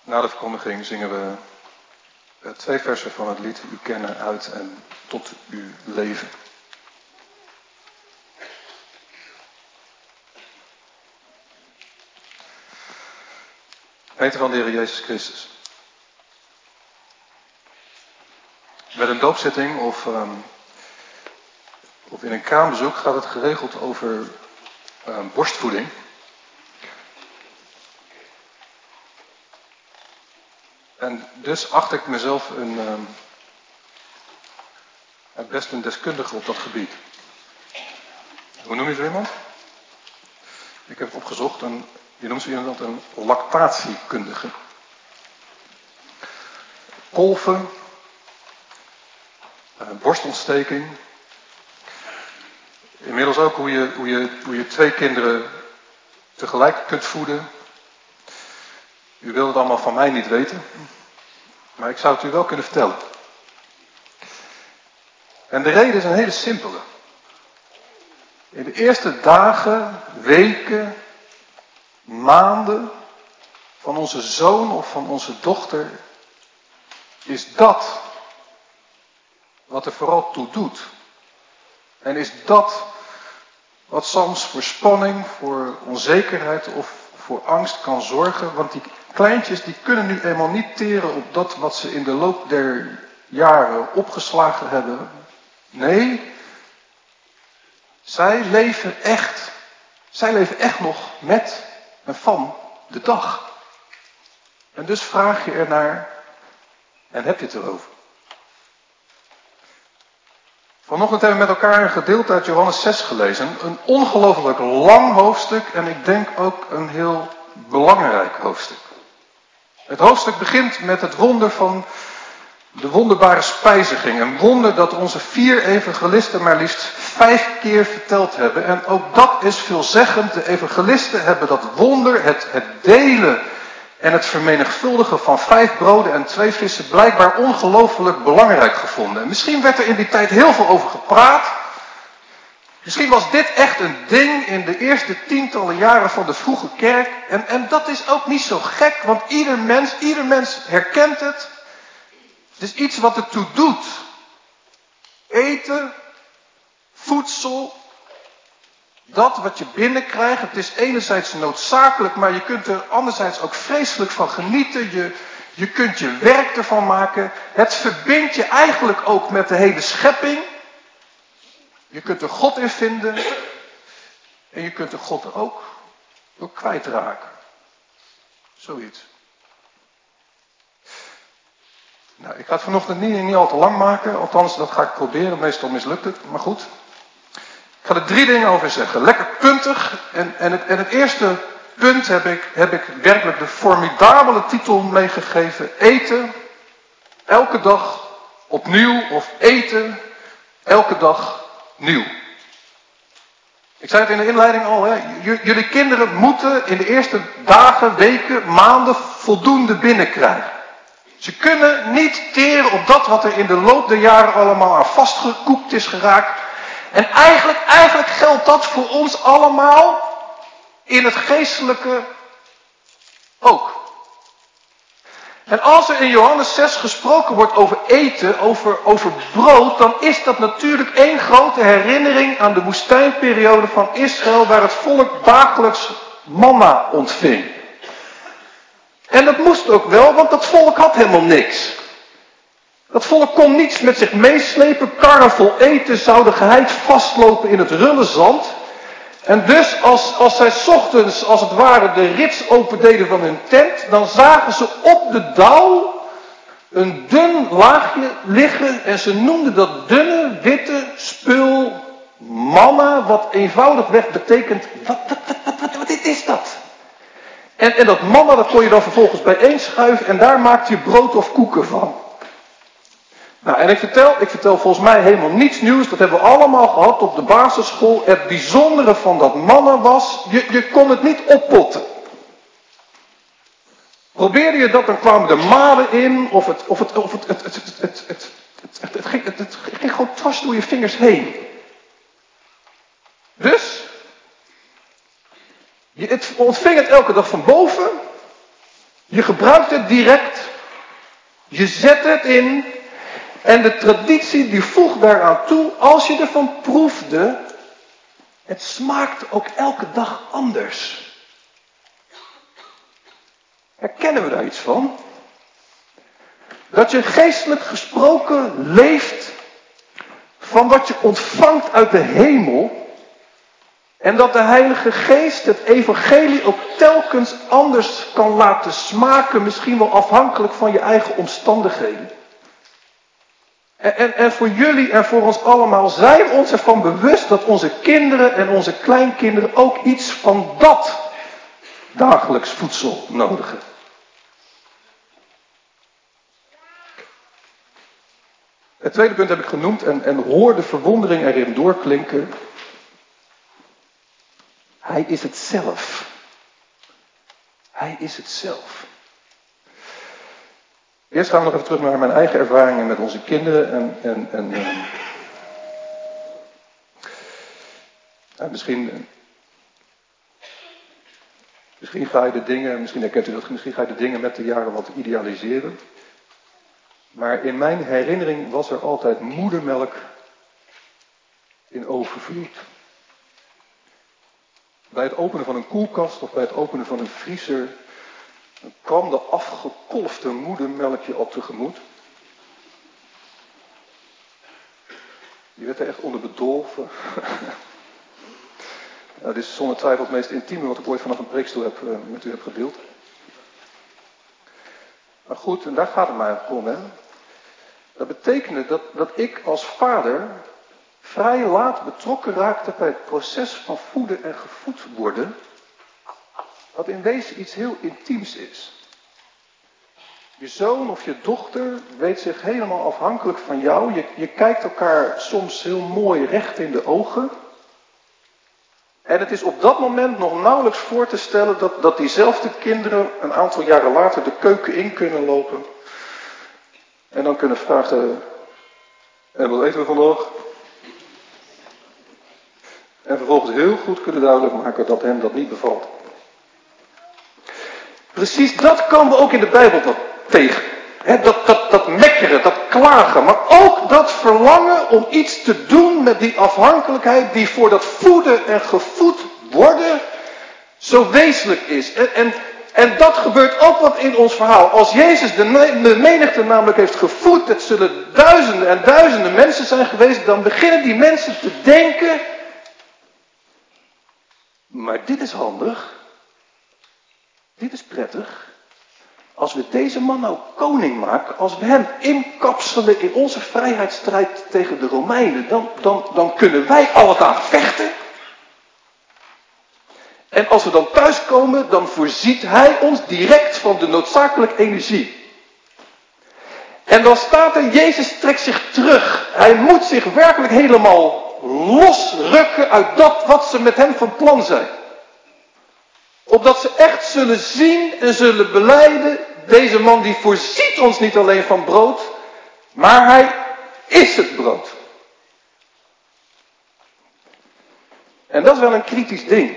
Na de verkondiging zingen we uh, twee versen van het lied U kennen uit en tot uw leven. Gemeente van de Heer Jezus Christus. Met een doopzitting of, um, of in een kraambezoek gaat het geregeld over um, borstvoeding. En dus acht ik mezelf een, um, best een deskundige op dat gebied. Hoe noem je zo iemand? Ik heb het opgezocht en je noemt zo iemand een lactatiekundige. Kolven, uh, borstontsteking. Inmiddels ook hoe je, hoe, je, hoe je twee kinderen tegelijk kunt voeden. U wilt het allemaal van mij niet weten, maar ik zou het u wel kunnen vertellen. En de reden is een hele simpele. In de eerste dagen, weken, maanden van onze zoon of van onze dochter is dat wat er vooral toe doet. En is dat wat soms voor spanning, voor onzekerheid of voor angst kan zorgen. Want die kleintjes die kunnen nu eenmaal niet teren op dat wat ze in de loop der jaren opgeslagen hebben. Nee, zij leven echt. Zij leven echt nog met en van de dag. En dus vraag je ernaar en heb je het erover. Vanochtend hebben we met elkaar een gedeelte uit Johannes zes gelezen. Een ongelooflijk lang hoofdstuk en ik denk ook een heel belangrijk hoofdstuk. Het hoofdstuk begint met het wonder van de wonderbare spijziging. Een wonder dat onze vier evangelisten maar liefst vijf keer verteld hebben. En ook dat is veelzeggend. De evangelisten hebben dat wonder, het, het delen en het vermenigvuldigen van vijf broden en twee vissen blijkbaar ongelooflijk belangrijk gevonden. En misschien werd er in die tijd heel veel over gepraat. Misschien was dit echt een ding in de eerste tientallen jaren van de vroege kerk. En, en dat is ook niet zo gek, want ieder mens, ieder mens herkent het. Het is iets wat ertoe doet. Eten, voedsel, dat wat je binnenkrijgt, het is enerzijds noodzakelijk, maar je kunt er anderzijds ook vreselijk van genieten. Je, je kunt je werk ervan maken. Het verbindt je eigenlijk ook met de hele schepping. Je kunt er God in vinden. En je kunt er God ook door kwijtraken. Zoiets. Nou, ik ga het vanochtend niet, niet al te lang maken. Althans, dat ga ik proberen. Meestal mislukt het, maar goed. Ik ga er drie dingen over zeggen. Lekker puntig. En, en, het, en het eerste punt heb ik, heb ik werkelijk de formidabele titel meegegeven. Eten. Elke dag opnieuw. Of eten. Elke dag nieuw. Ik zei het in de inleiding al. Hè. J- jullie kinderen moeten in de eerste dagen, weken, maanden voldoende binnenkrijgen. Ze kunnen niet teren op dat wat er in de loop der jaren allemaal aan vastgekoekt is geraakt. En eigenlijk, eigenlijk geldt dat voor ons allemaal in het geestelijke ook. En als er in Johannes zes gesproken wordt over eten, over, over brood, dan is dat natuurlijk één grote herinnering aan de woestijnperiode van Israël, waar het volk dagelijks manna ontving. En dat moest ook wel, want dat volk had helemaal niks. Dat volk kon niets met zich meeslepen. Karren vol eten zouden geheid vastlopen in het rulle zand. En dus als, als zij 's ochtends als het ware de rits opendeden van hun tent, dan zagen ze op de dauw een dun laagje liggen. En ze noemden dat dunne, witte spul manna, wat eenvoudigweg betekent, wat, wat, wat, wat, wat, wat is dat? En, en dat manna, dat kon je dan vervolgens bijeenschuiven en daar maakte je brood of koeken van. Nou, en ik vertel, ik vertel volgens mij helemaal niets nieuws. Dat hebben we allemaal gehad op de basisschool. Het bijzondere van dat manna was, je, je kon het niet oppotten. Probeerde je dat, dan kwamen er maden in, of het, of het, of het, het, het, het, het, het, het, het, ging, het, het ging gewoon dwars door je vingers heen. Dus, je het, ontving het elke dag van boven. Je gebruikt het direct. Je zet het in. En de traditie die voegt daaraan toe, als je ervan proefde, het smaakt ook elke dag anders. Herkennen we daar iets van? Dat je geestelijk gesproken leeft van wat je ontvangt uit de hemel. En dat de Heilige Geest het evangelie ook telkens anders kan laten smaken. Misschien wel afhankelijk van je eigen omstandigheden. En, en, en voor jullie en voor ons allemaal zijn we ons ervan bewust dat onze kinderen en onze kleinkinderen ook iets van dat dagelijks voedsel nodigen. Het tweede punt heb ik genoemd en, en hoor de verwondering erin doorklinken. Hij is het zelf. Hij is het zelf. Eerst gaan we nog even terug naar mijn eigen ervaringen met onze kinderen. En, en, en, en, en misschien, misschien ga je de dingen, misschien herkent u dat, misschien ga je de dingen met de jaren wat idealiseren. Maar in mijn herinnering was er altijd moedermelk in overvloed. Bij het openen van een koelkast of bij het openen van een vriezer kwam de afgekolfde moedermelkje op tegemoet. Je werd er echt onder bedolven. Nou, dit is zonder twijfel het meest intieme wat ik ooit vanaf een preekstoel heb, uh, met u heb gedeeld. Maar goed, en daar gaat het maar om. Hè. Dat betekende dat, dat ik als vader vrij laat betrokken raakte bij het proces van voeden en gevoed worden. Wat in wezen iets heel intiems is. Je zoon of je dochter weet zich helemaal afhankelijk van jou. Je, je kijkt elkaar soms heel mooi recht in de ogen. En het is op dat moment nog nauwelijks voor te stellen dat, dat diezelfde kinderen een aantal jaren later de keuken in kunnen lopen. En dan kunnen vragen, en wat eten we vandaag? En vervolgens heel goed kunnen duidelijk maken dat hem dat niet bevalt. Precies dat komen we ook in de Bijbel tegen. He, dat, dat, dat mekkeren, dat klagen, maar ook dat verlangen om iets te doen met die afhankelijkheid die voor dat voeden en gevoed worden zo wezenlijk is. En, en, en dat gebeurt ook wat in ons verhaal. Als Jezus de, de menigte namelijk heeft gevoed, het zullen duizenden en duizenden mensen zijn geweest, dan beginnen die mensen te denken, maar dit is handig, dit is prettig. Als we deze man nou koning maken, als we hem inkapselen in onze vrijheidsstrijd tegen de Romeinen, dan, dan, dan kunnen wij alle dagen vechten. En als we dan thuiskomen, dan voorziet hij ons direct van de noodzakelijke energie. En dan staat er, Jezus trekt zich terug. Hij moet zich werkelijk helemaal losrukken uit dat wat ze met hem van plan zijn. Opdat ze echt zullen zien en zullen belijden, deze man die voorziet ons niet alleen van brood, maar hij is het brood. En dat is wel een kritisch ding.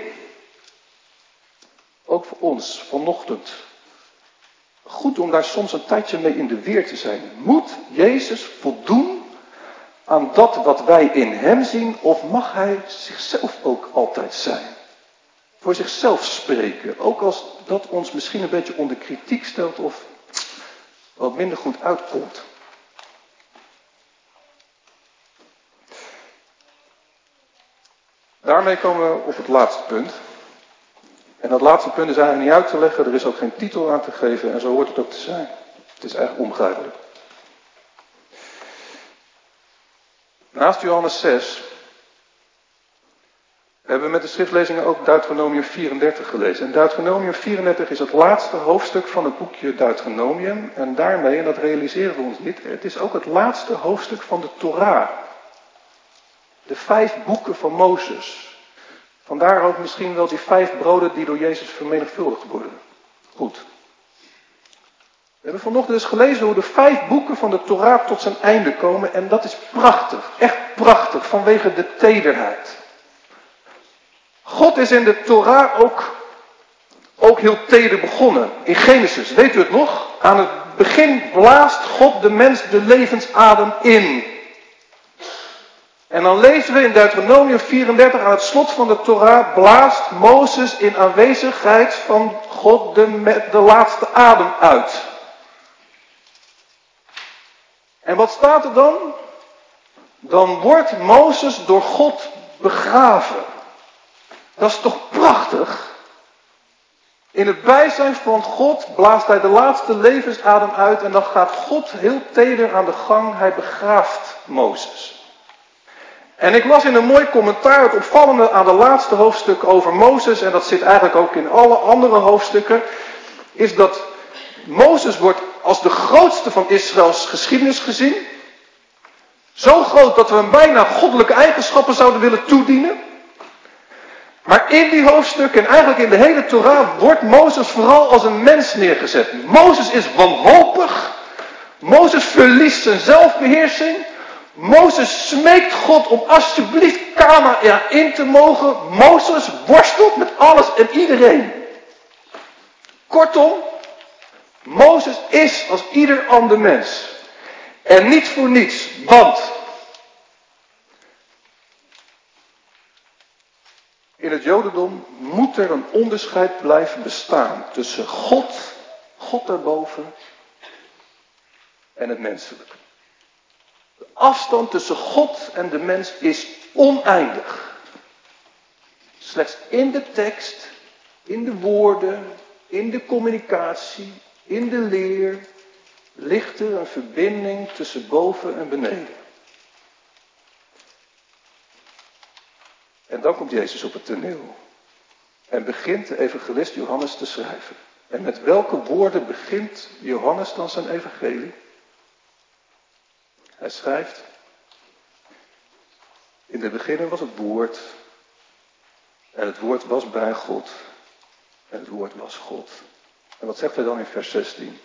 Ook voor ons vanochtend. Goed om daar soms een tijdje mee in de weer te zijn. Moet Jezus voldoen aan dat wat wij in hem zien, of mag hij zichzelf ook altijd zijn? Voor zichzelf spreken, ook als dat ons misschien een beetje onder kritiek stelt of wat minder goed uitkomt. Daarmee komen we op het laatste punt. En dat laatste punt is eigenlijk niet uit te leggen, er is ook geen titel aan te geven en zo hoort het ook te zijn. Het is eigenlijk onbegrijpelijk. Naast Johannes zes hebben we met de schriftlezingen ook Deuteronomium vierendertig gelezen. En Deuteronomium vierendertig is het laatste hoofdstuk van het boekje Deuteronomium. En daarmee, en dat realiseren we ons niet, het is ook het laatste hoofdstuk van de Torah. De vijf boeken van Mozes. Vandaar ook misschien wel die vijf broden die door Jezus vermenigvuldigd worden. Goed. We hebben vanochtend dus gelezen hoe de vijf boeken van de Torah tot zijn einde komen. En dat is prachtig. Echt prachtig vanwege de tederheid. God is in de Torah ook, ook heel teder begonnen. In Genesis, weet u het nog? Aan het begin blaast God de mens de levensadem in. En dan lezen we in Deuteronomium vierendertig aan het slot van de Torah, blaast Mozes in aanwezigheid van God de, de laatste adem uit. En wat staat er dan? Dan wordt Mozes door God begraven. Dat is toch prachtig? In het bijzijn van God blaast hij de laatste levensadem uit en dan gaat God heel teder aan de gang. Hij begraaft Mozes. En ik las in een mooi commentaar het opvallende aan de laatste hoofdstukken over Mozes, en dat zit eigenlijk ook in alle andere hoofdstukken, is dat Mozes wordt als de grootste van Israëls geschiedenis gezien. Zo groot dat we hem bijna goddelijke eigenschappen zouden willen toedienen. Maar in die hoofdstukken en eigenlijk in de hele Torah wordt Mozes vooral als een mens neergezet. Mozes is wanhopig. Mozes verliest zijn zelfbeheersing. Mozes smeekt God om alsjeblieft Kanaän in te mogen. Mozes worstelt met alles en iedereen. Kortom, Mozes is als ieder ander mens. En niet voor niets, want in het Jodendom moet er een onderscheid blijven bestaan tussen God, God daarboven, en het menselijke. De afstand tussen God en de mens is oneindig. Slechts in de tekst, in de woorden, in de communicatie, in de leer, ligt er een verbinding tussen boven en beneden. En dan komt Jezus op het toneel. En begint de evangelist Johannes te schrijven. En met welke woorden begint Johannes dan zijn evangelie? Hij schrijft: in de beginning was het woord. En het woord was bij God. En het woord was God. En wat zegt hij dan in vers zestien?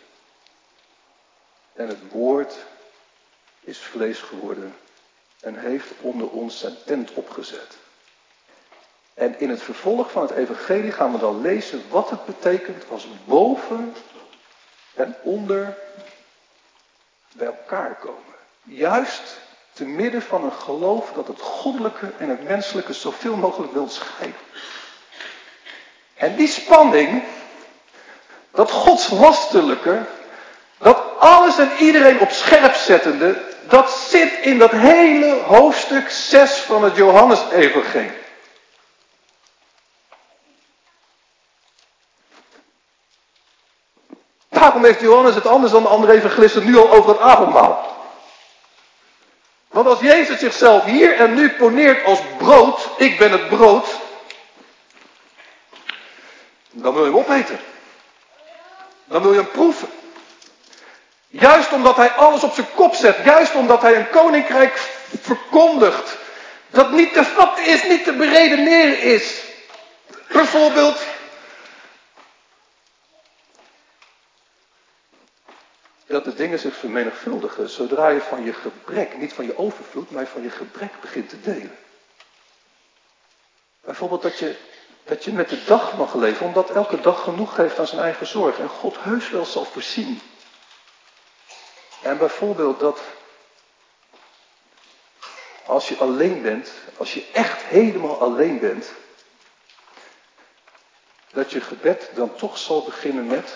En het woord is vlees geworden. En heeft onder ons zijn tent opgezet. En in het vervolg van het evangelie gaan we dan lezen wat het betekent als boven en onder bij elkaar komen. Juist te midden van een geloof dat het goddelijke en het menselijke zoveel mogelijk wil scheiden. En die spanning, dat godslasterlijke, dat alles en iedereen op scherp zettende, dat zit in dat hele hoofdstuk zes van het Johannes-evangelie. Daarom heeft Johannes het anders dan de andere evangelisten nu al over het avondmaal. Want als Jezus zichzelf hier en nu poneert als brood, ik ben het brood, dan wil je hem opeten. Dan wil je hem proeven. Juist omdat hij alles op zijn kop zet, juist omdat hij een koninkrijk verkondigt, dat niet te vatten is, niet te beredeneren is. Bijvoorbeeld, dat de dingen zich vermenigvuldigen zodra je van je gebrek, niet van je overvloed, maar van je gebrek begint te delen. Bijvoorbeeld dat je, dat je met de dag mag leven, omdat elke dag genoeg geeft aan zijn eigen zorg en God heus wel zal voorzien. En bijvoorbeeld dat als je alleen bent, als je echt helemaal alleen bent, dat je gebed dan toch zal beginnen met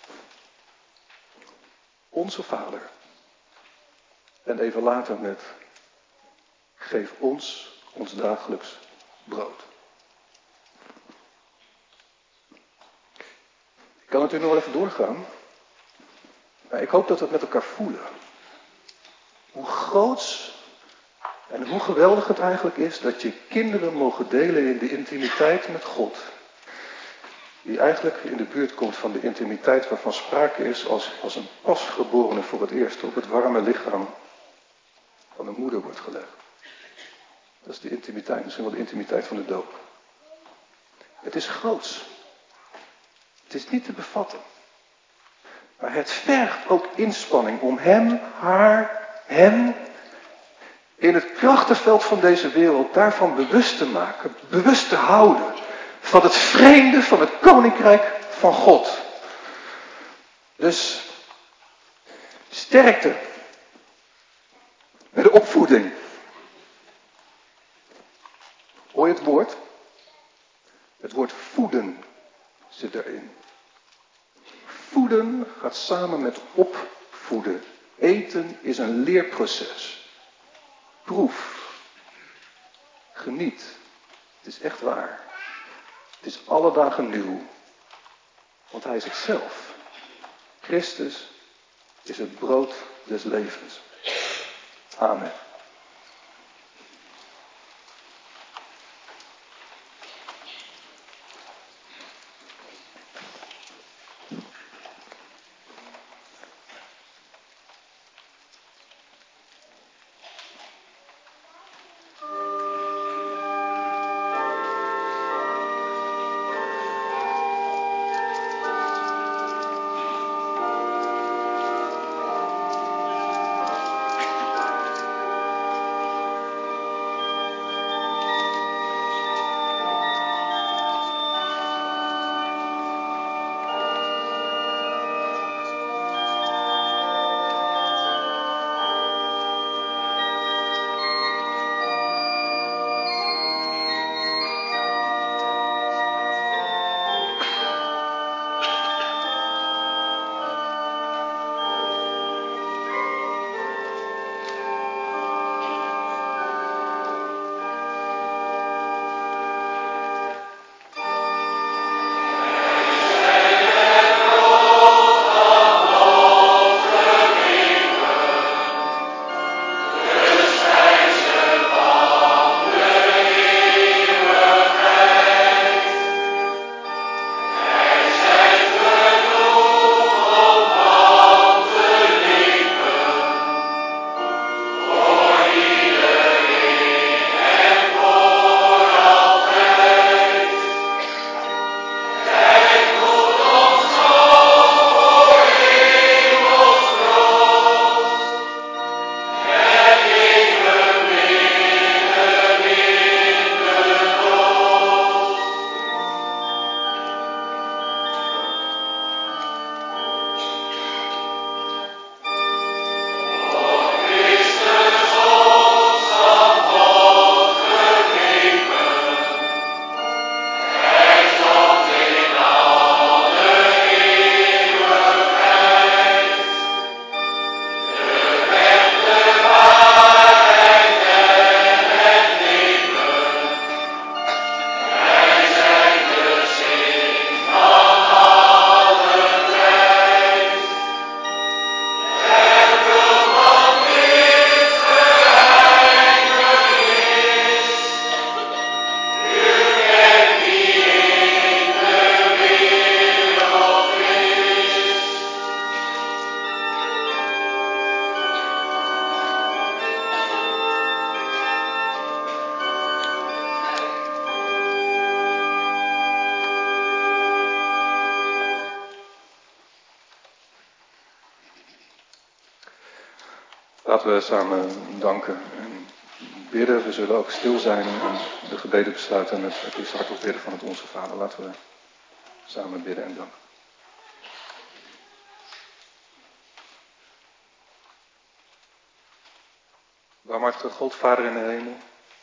Onze Vader. En even later met geef ons ons dagelijks brood. Ik kan natuurlijk nog wel even doorgaan. Maar ik hoop dat we het met elkaar voelen. Hoe groots en hoe geweldig het eigenlijk is dat je kinderen mogen delen in de intimiteit met God. Die eigenlijk in de buurt komt van de intimiteit waarvan sprake is als, als een pasgeborene voor het eerst op het warme lichaam van een moeder wordt gelegd. Dat is de intimiteit, misschien wel de intimiteit van de doop. Het is groots. Het is niet te bevatten. Maar het vergt ook inspanning om hem, haar, hen in het krachtenveld van deze wereld daarvan bewust te maken, bewust te houden van het vreemde van het koninkrijk van God. Dus sterkte met de opvoeding. Hoor je het woord? Het woord voeden zit erin. Voeden gaat samen met opvoeden. Eten is een leerproces. Proef. Geniet. Het is echt waar. Het is alle dagen nieuw. Want hij is het zelf. Christus is het brood des levens. Amen. Laten we samen danken en bidden. We zullen ook stil zijn en de gebeden besluiten met het is hardop bidden van het Onze Vader. Laten we samen bidden en danken. Barmhartige God, Vader in de hemel.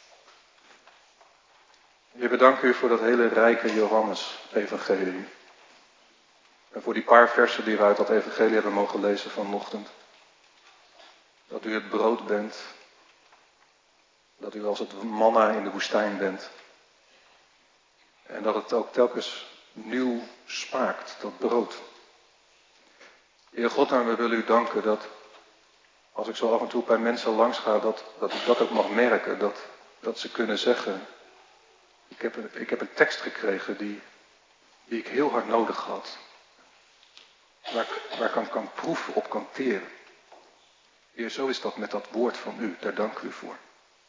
Heer, we danken u voor dat hele rijke Johannes-evangelie. En voor die paar versen die we uit dat evangelie hebben mogen lezen vanochtend. Dat u het brood bent. Dat u als het manna in de woestijn bent. En dat het ook telkens nieuw smaakt, dat brood. Heer God, en we willen u danken dat als ik zo af en toe bij mensen langs ga, dat, dat ik dat ook mag merken. Dat, dat ze kunnen zeggen, ik heb, een, ik heb een tekst gekregen die, die ik heel hard nodig had. Waar, waar ik aan kan proeven, op kan teren. Heer, zo is dat met dat woord van u. Daar dank u voor.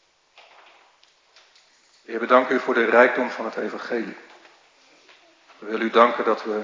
Heer, we danken u voor de rijkdom van het evangelie. We willen u danken dat we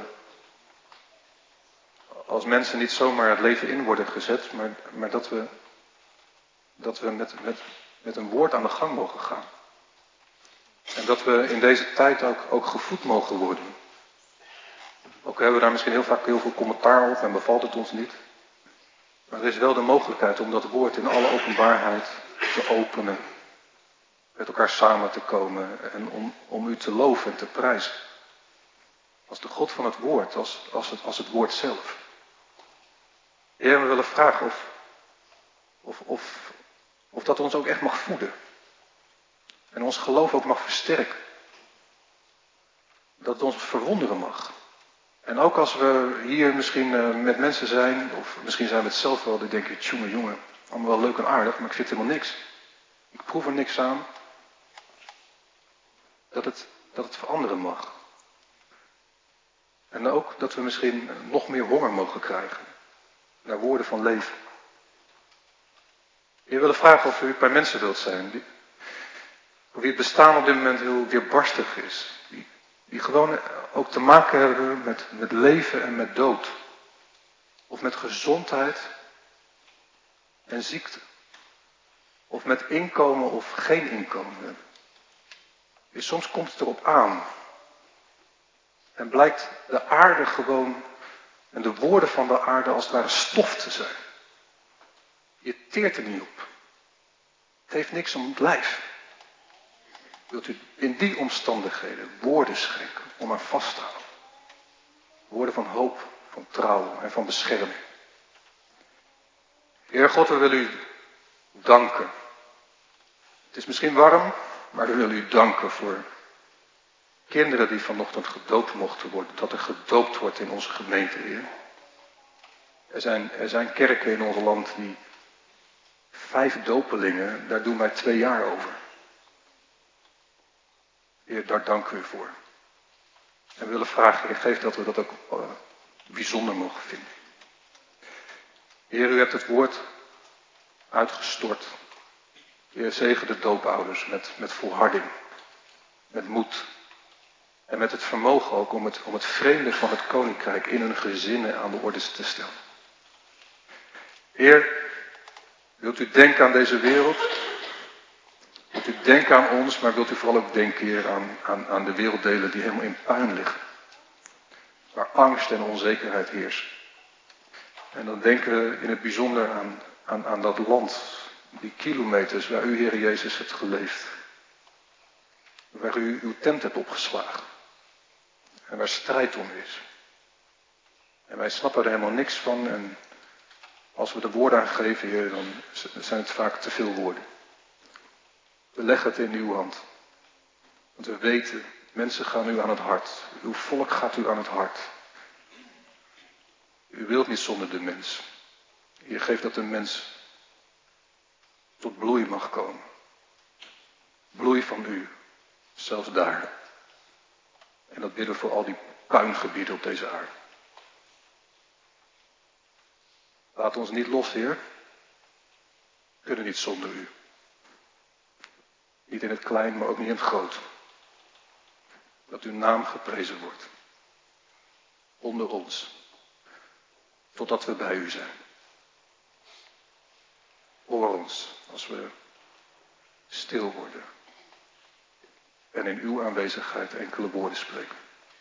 als mensen niet zomaar het leven in worden gezet, maar, maar dat we, dat we met, met, met een woord aan de gang mogen gaan. En dat we in deze tijd ook, ook gevoed mogen worden. Ook hebben we daar misschien heel vaak heel veel commentaar op en bevalt het ons niet. Maar er is wel de mogelijkheid om dat woord in alle openbaarheid te openen. Met elkaar samen te komen en om, om u te loven en te prijzen. Als de God van het woord, als, als, het, als het woord zelf. Heer, we willen vragen of, of, of, of dat ons ook echt mag voeden. En ons geloof ook mag versterken. Dat het ons verwonderen mag. En ook als we hier misschien uh, met mensen zijn, of misschien zijn we het zelf wel, die denken, tjonge jongen, allemaal wel leuk en aardig, maar ik vind helemaal niks. Ik proef er niks aan. Dat het, dat het veranderen mag. En ook dat we misschien nog meer honger mogen krijgen. Naar woorden van leven. Je willen vragen of u bij mensen wilt zijn. Die, voor wie het bestaan op dit moment heel weerbarstig is. Die, die gewoon ook te maken hebben met, met leven en met dood. Of met gezondheid en ziekte. Of met inkomen of geen inkomen. Dus soms komt het erop aan. En blijkt de aarde gewoon, en de woorden van de aarde als het ware stof te zijn. Je teert er niet op. Het heeft niks om het lijf. Wilt u in die omstandigheden woorden schenken om aan vast te houden? Woorden van hoop, van trouw en van bescherming. Heer God, we willen u danken. Het is misschien warm, maar we willen u danken voor kinderen die vanochtend gedoopt mochten worden. Dat er gedoopt wordt in onze gemeente, Heer. Er zijn, er zijn kerken in ons land die vijf dopelingen, daar doen wij twee jaar over. Heer, daar danken we u voor. En we willen vragen, Heer, geef dat we dat ook uh, bijzonder mogen vinden. Heer, u hebt het woord uitgestort. Heer, zegen de doopouders met, met volharding, met moed. En met het vermogen ook om het, om het vreemde van het koninkrijk in hun gezinnen aan de orde te stellen. Heer, wilt u denken aan deze wereld? Wilt u denken aan ons, maar wilt u vooral ook denken, Heer, aan, aan, aan de werelddelen die helemaal in puin liggen. Waar angst en onzekerheid heerst. En dan denken we in het bijzonder aan, aan, aan dat land, die kilometers waar u, Heer Jezus, hebt geleefd. Waar u uw tent hebt opgeslagen. En waar strijd om is. En wij snappen er helemaal niks van. En als we de woorden aan geven, Heer, dan zijn het vaak te veel woorden. We leggen het in uw hand. Want we weten, mensen gaan u aan het hart. Uw volk gaat u aan het hart. U wilt niet zonder de mens. Je geeft dat de mens tot bloei mag komen. Bloei van u. Zelfs daar. En dat bidden we voor al die puingebieden op deze aarde. Laat ons niet los, Heer. We kunnen niet zonder u. Niet in het klein, maar ook niet in het groot. Dat uw naam geprezen wordt. Onder ons. Totdat we bij u zijn. Hoor ons als we stil worden. En in uw aanwezigheid enkele woorden spreken.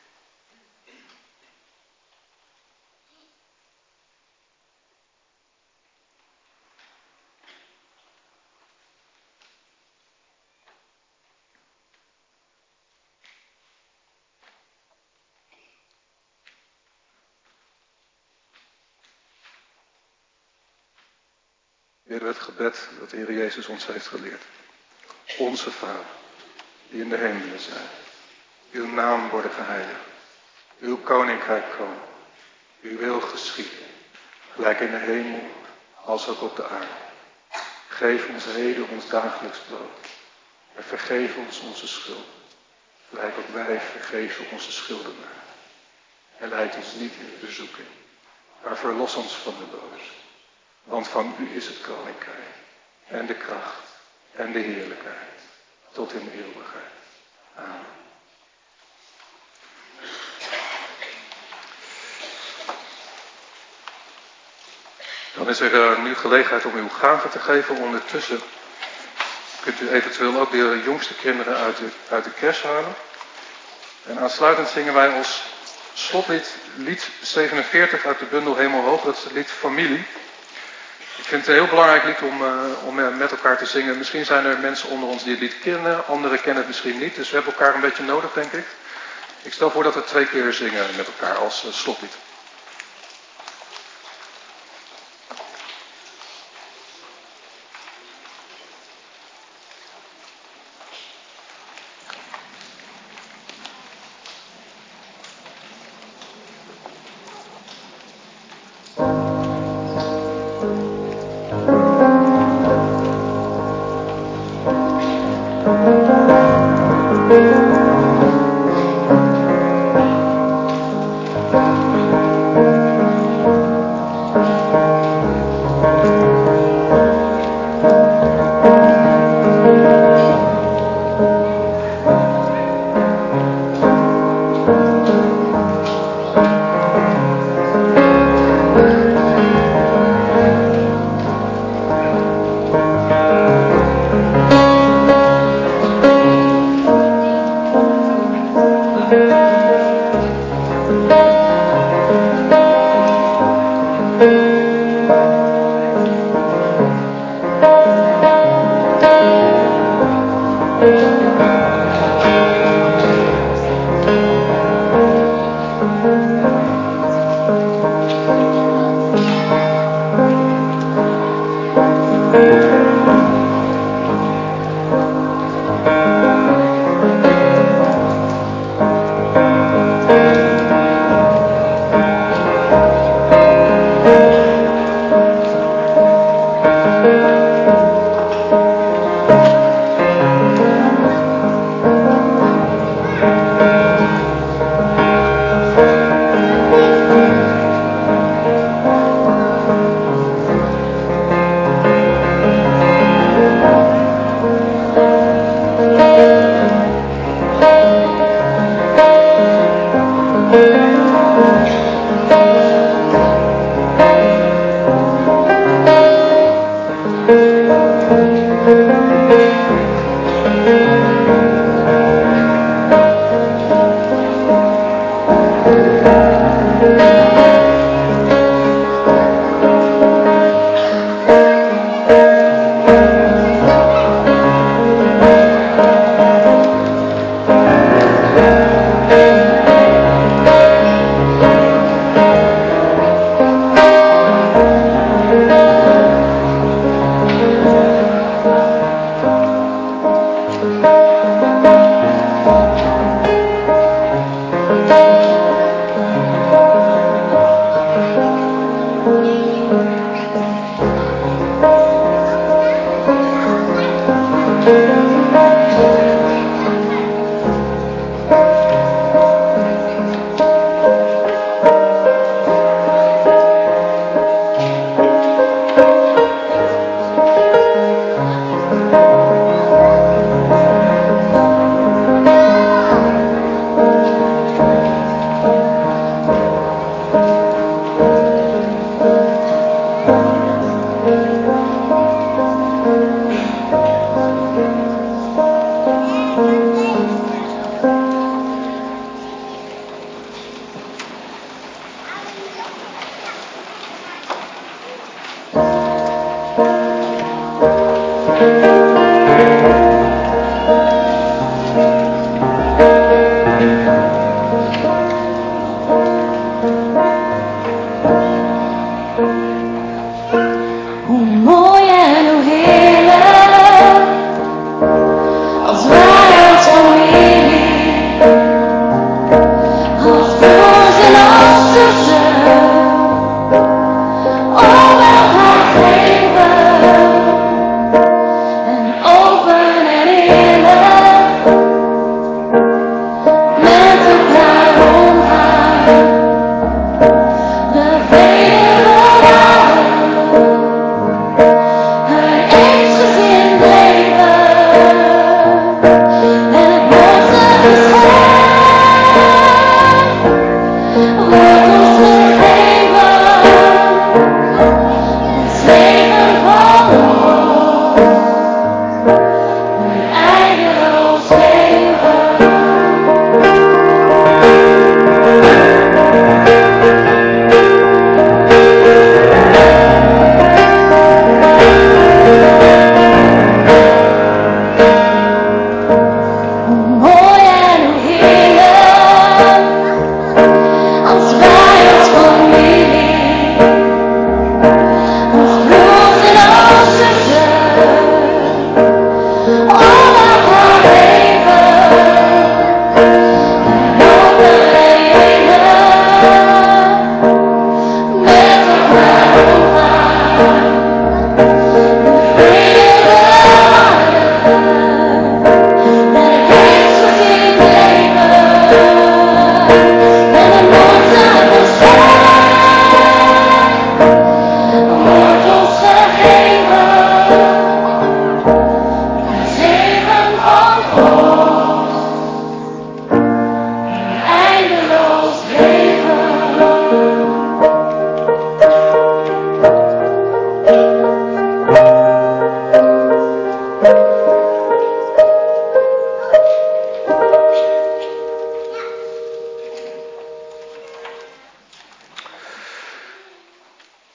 Heer, het gebed dat de Heer Jezus ons heeft geleerd. Onze Vader, die in de hemelen zijn. Uw naam worden geheiligd. Uw koninkrijk komen. Uw wil geschieden. Gelijk in de hemel als ook op de aarde. Geef ons heden ons dagelijks brood. En vergeef ons onze schuld. Gelijk ook wij vergeven onze schuldenaren. En leid ons niet in verzoeking. Maar verlos ons van de boze. Want van u is het koninkrijk. En de kracht. En de heerlijkheid. Tot in eeuwigheid. Amen. Dan is er nu gelegenheid om uw gave te geven. Ondertussen kunt u eventueel ook de jongste kinderen uit de, uit de kerst halen. En aansluitend zingen wij als slotlied, lied zevenenveertig uit de bundel Hemelhoog. Dat is het lied Familie. Ik vind het een heel belangrijk lied om, uh, om uh, met elkaar te zingen. Misschien zijn er mensen onder ons die het lied kennen, anderen kennen het misschien niet. Dus we hebben elkaar een beetje nodig, denk ik. Ik stel voor dat we twee keer zingen met elkaar als uh, slotlied.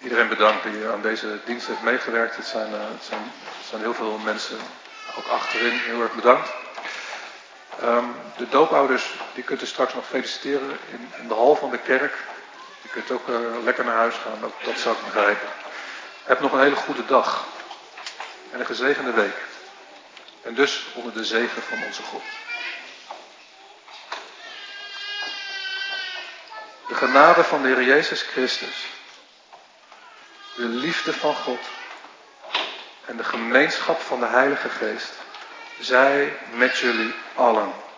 iedereen bedankt die aan deze dienst heeft meegewerkt. Het zijn, uh, het zijn, het zijn heel veel mensen, ook achterin, heel erg bedankt. Um, de doopouders, die kunt u straks nog feliciteren in, in de hal van de kerk. Je kunt ook uh, lekker naar huis gaan, ook dat zou ik begrijpen. Heb nog een hele goede dag en een gezegende week. En dus onder de zegen van onze God. De genade van de Heer Jezus Christus, de liefde van God en de gemeenschap van de Heilige Geest, zij met jullie allen.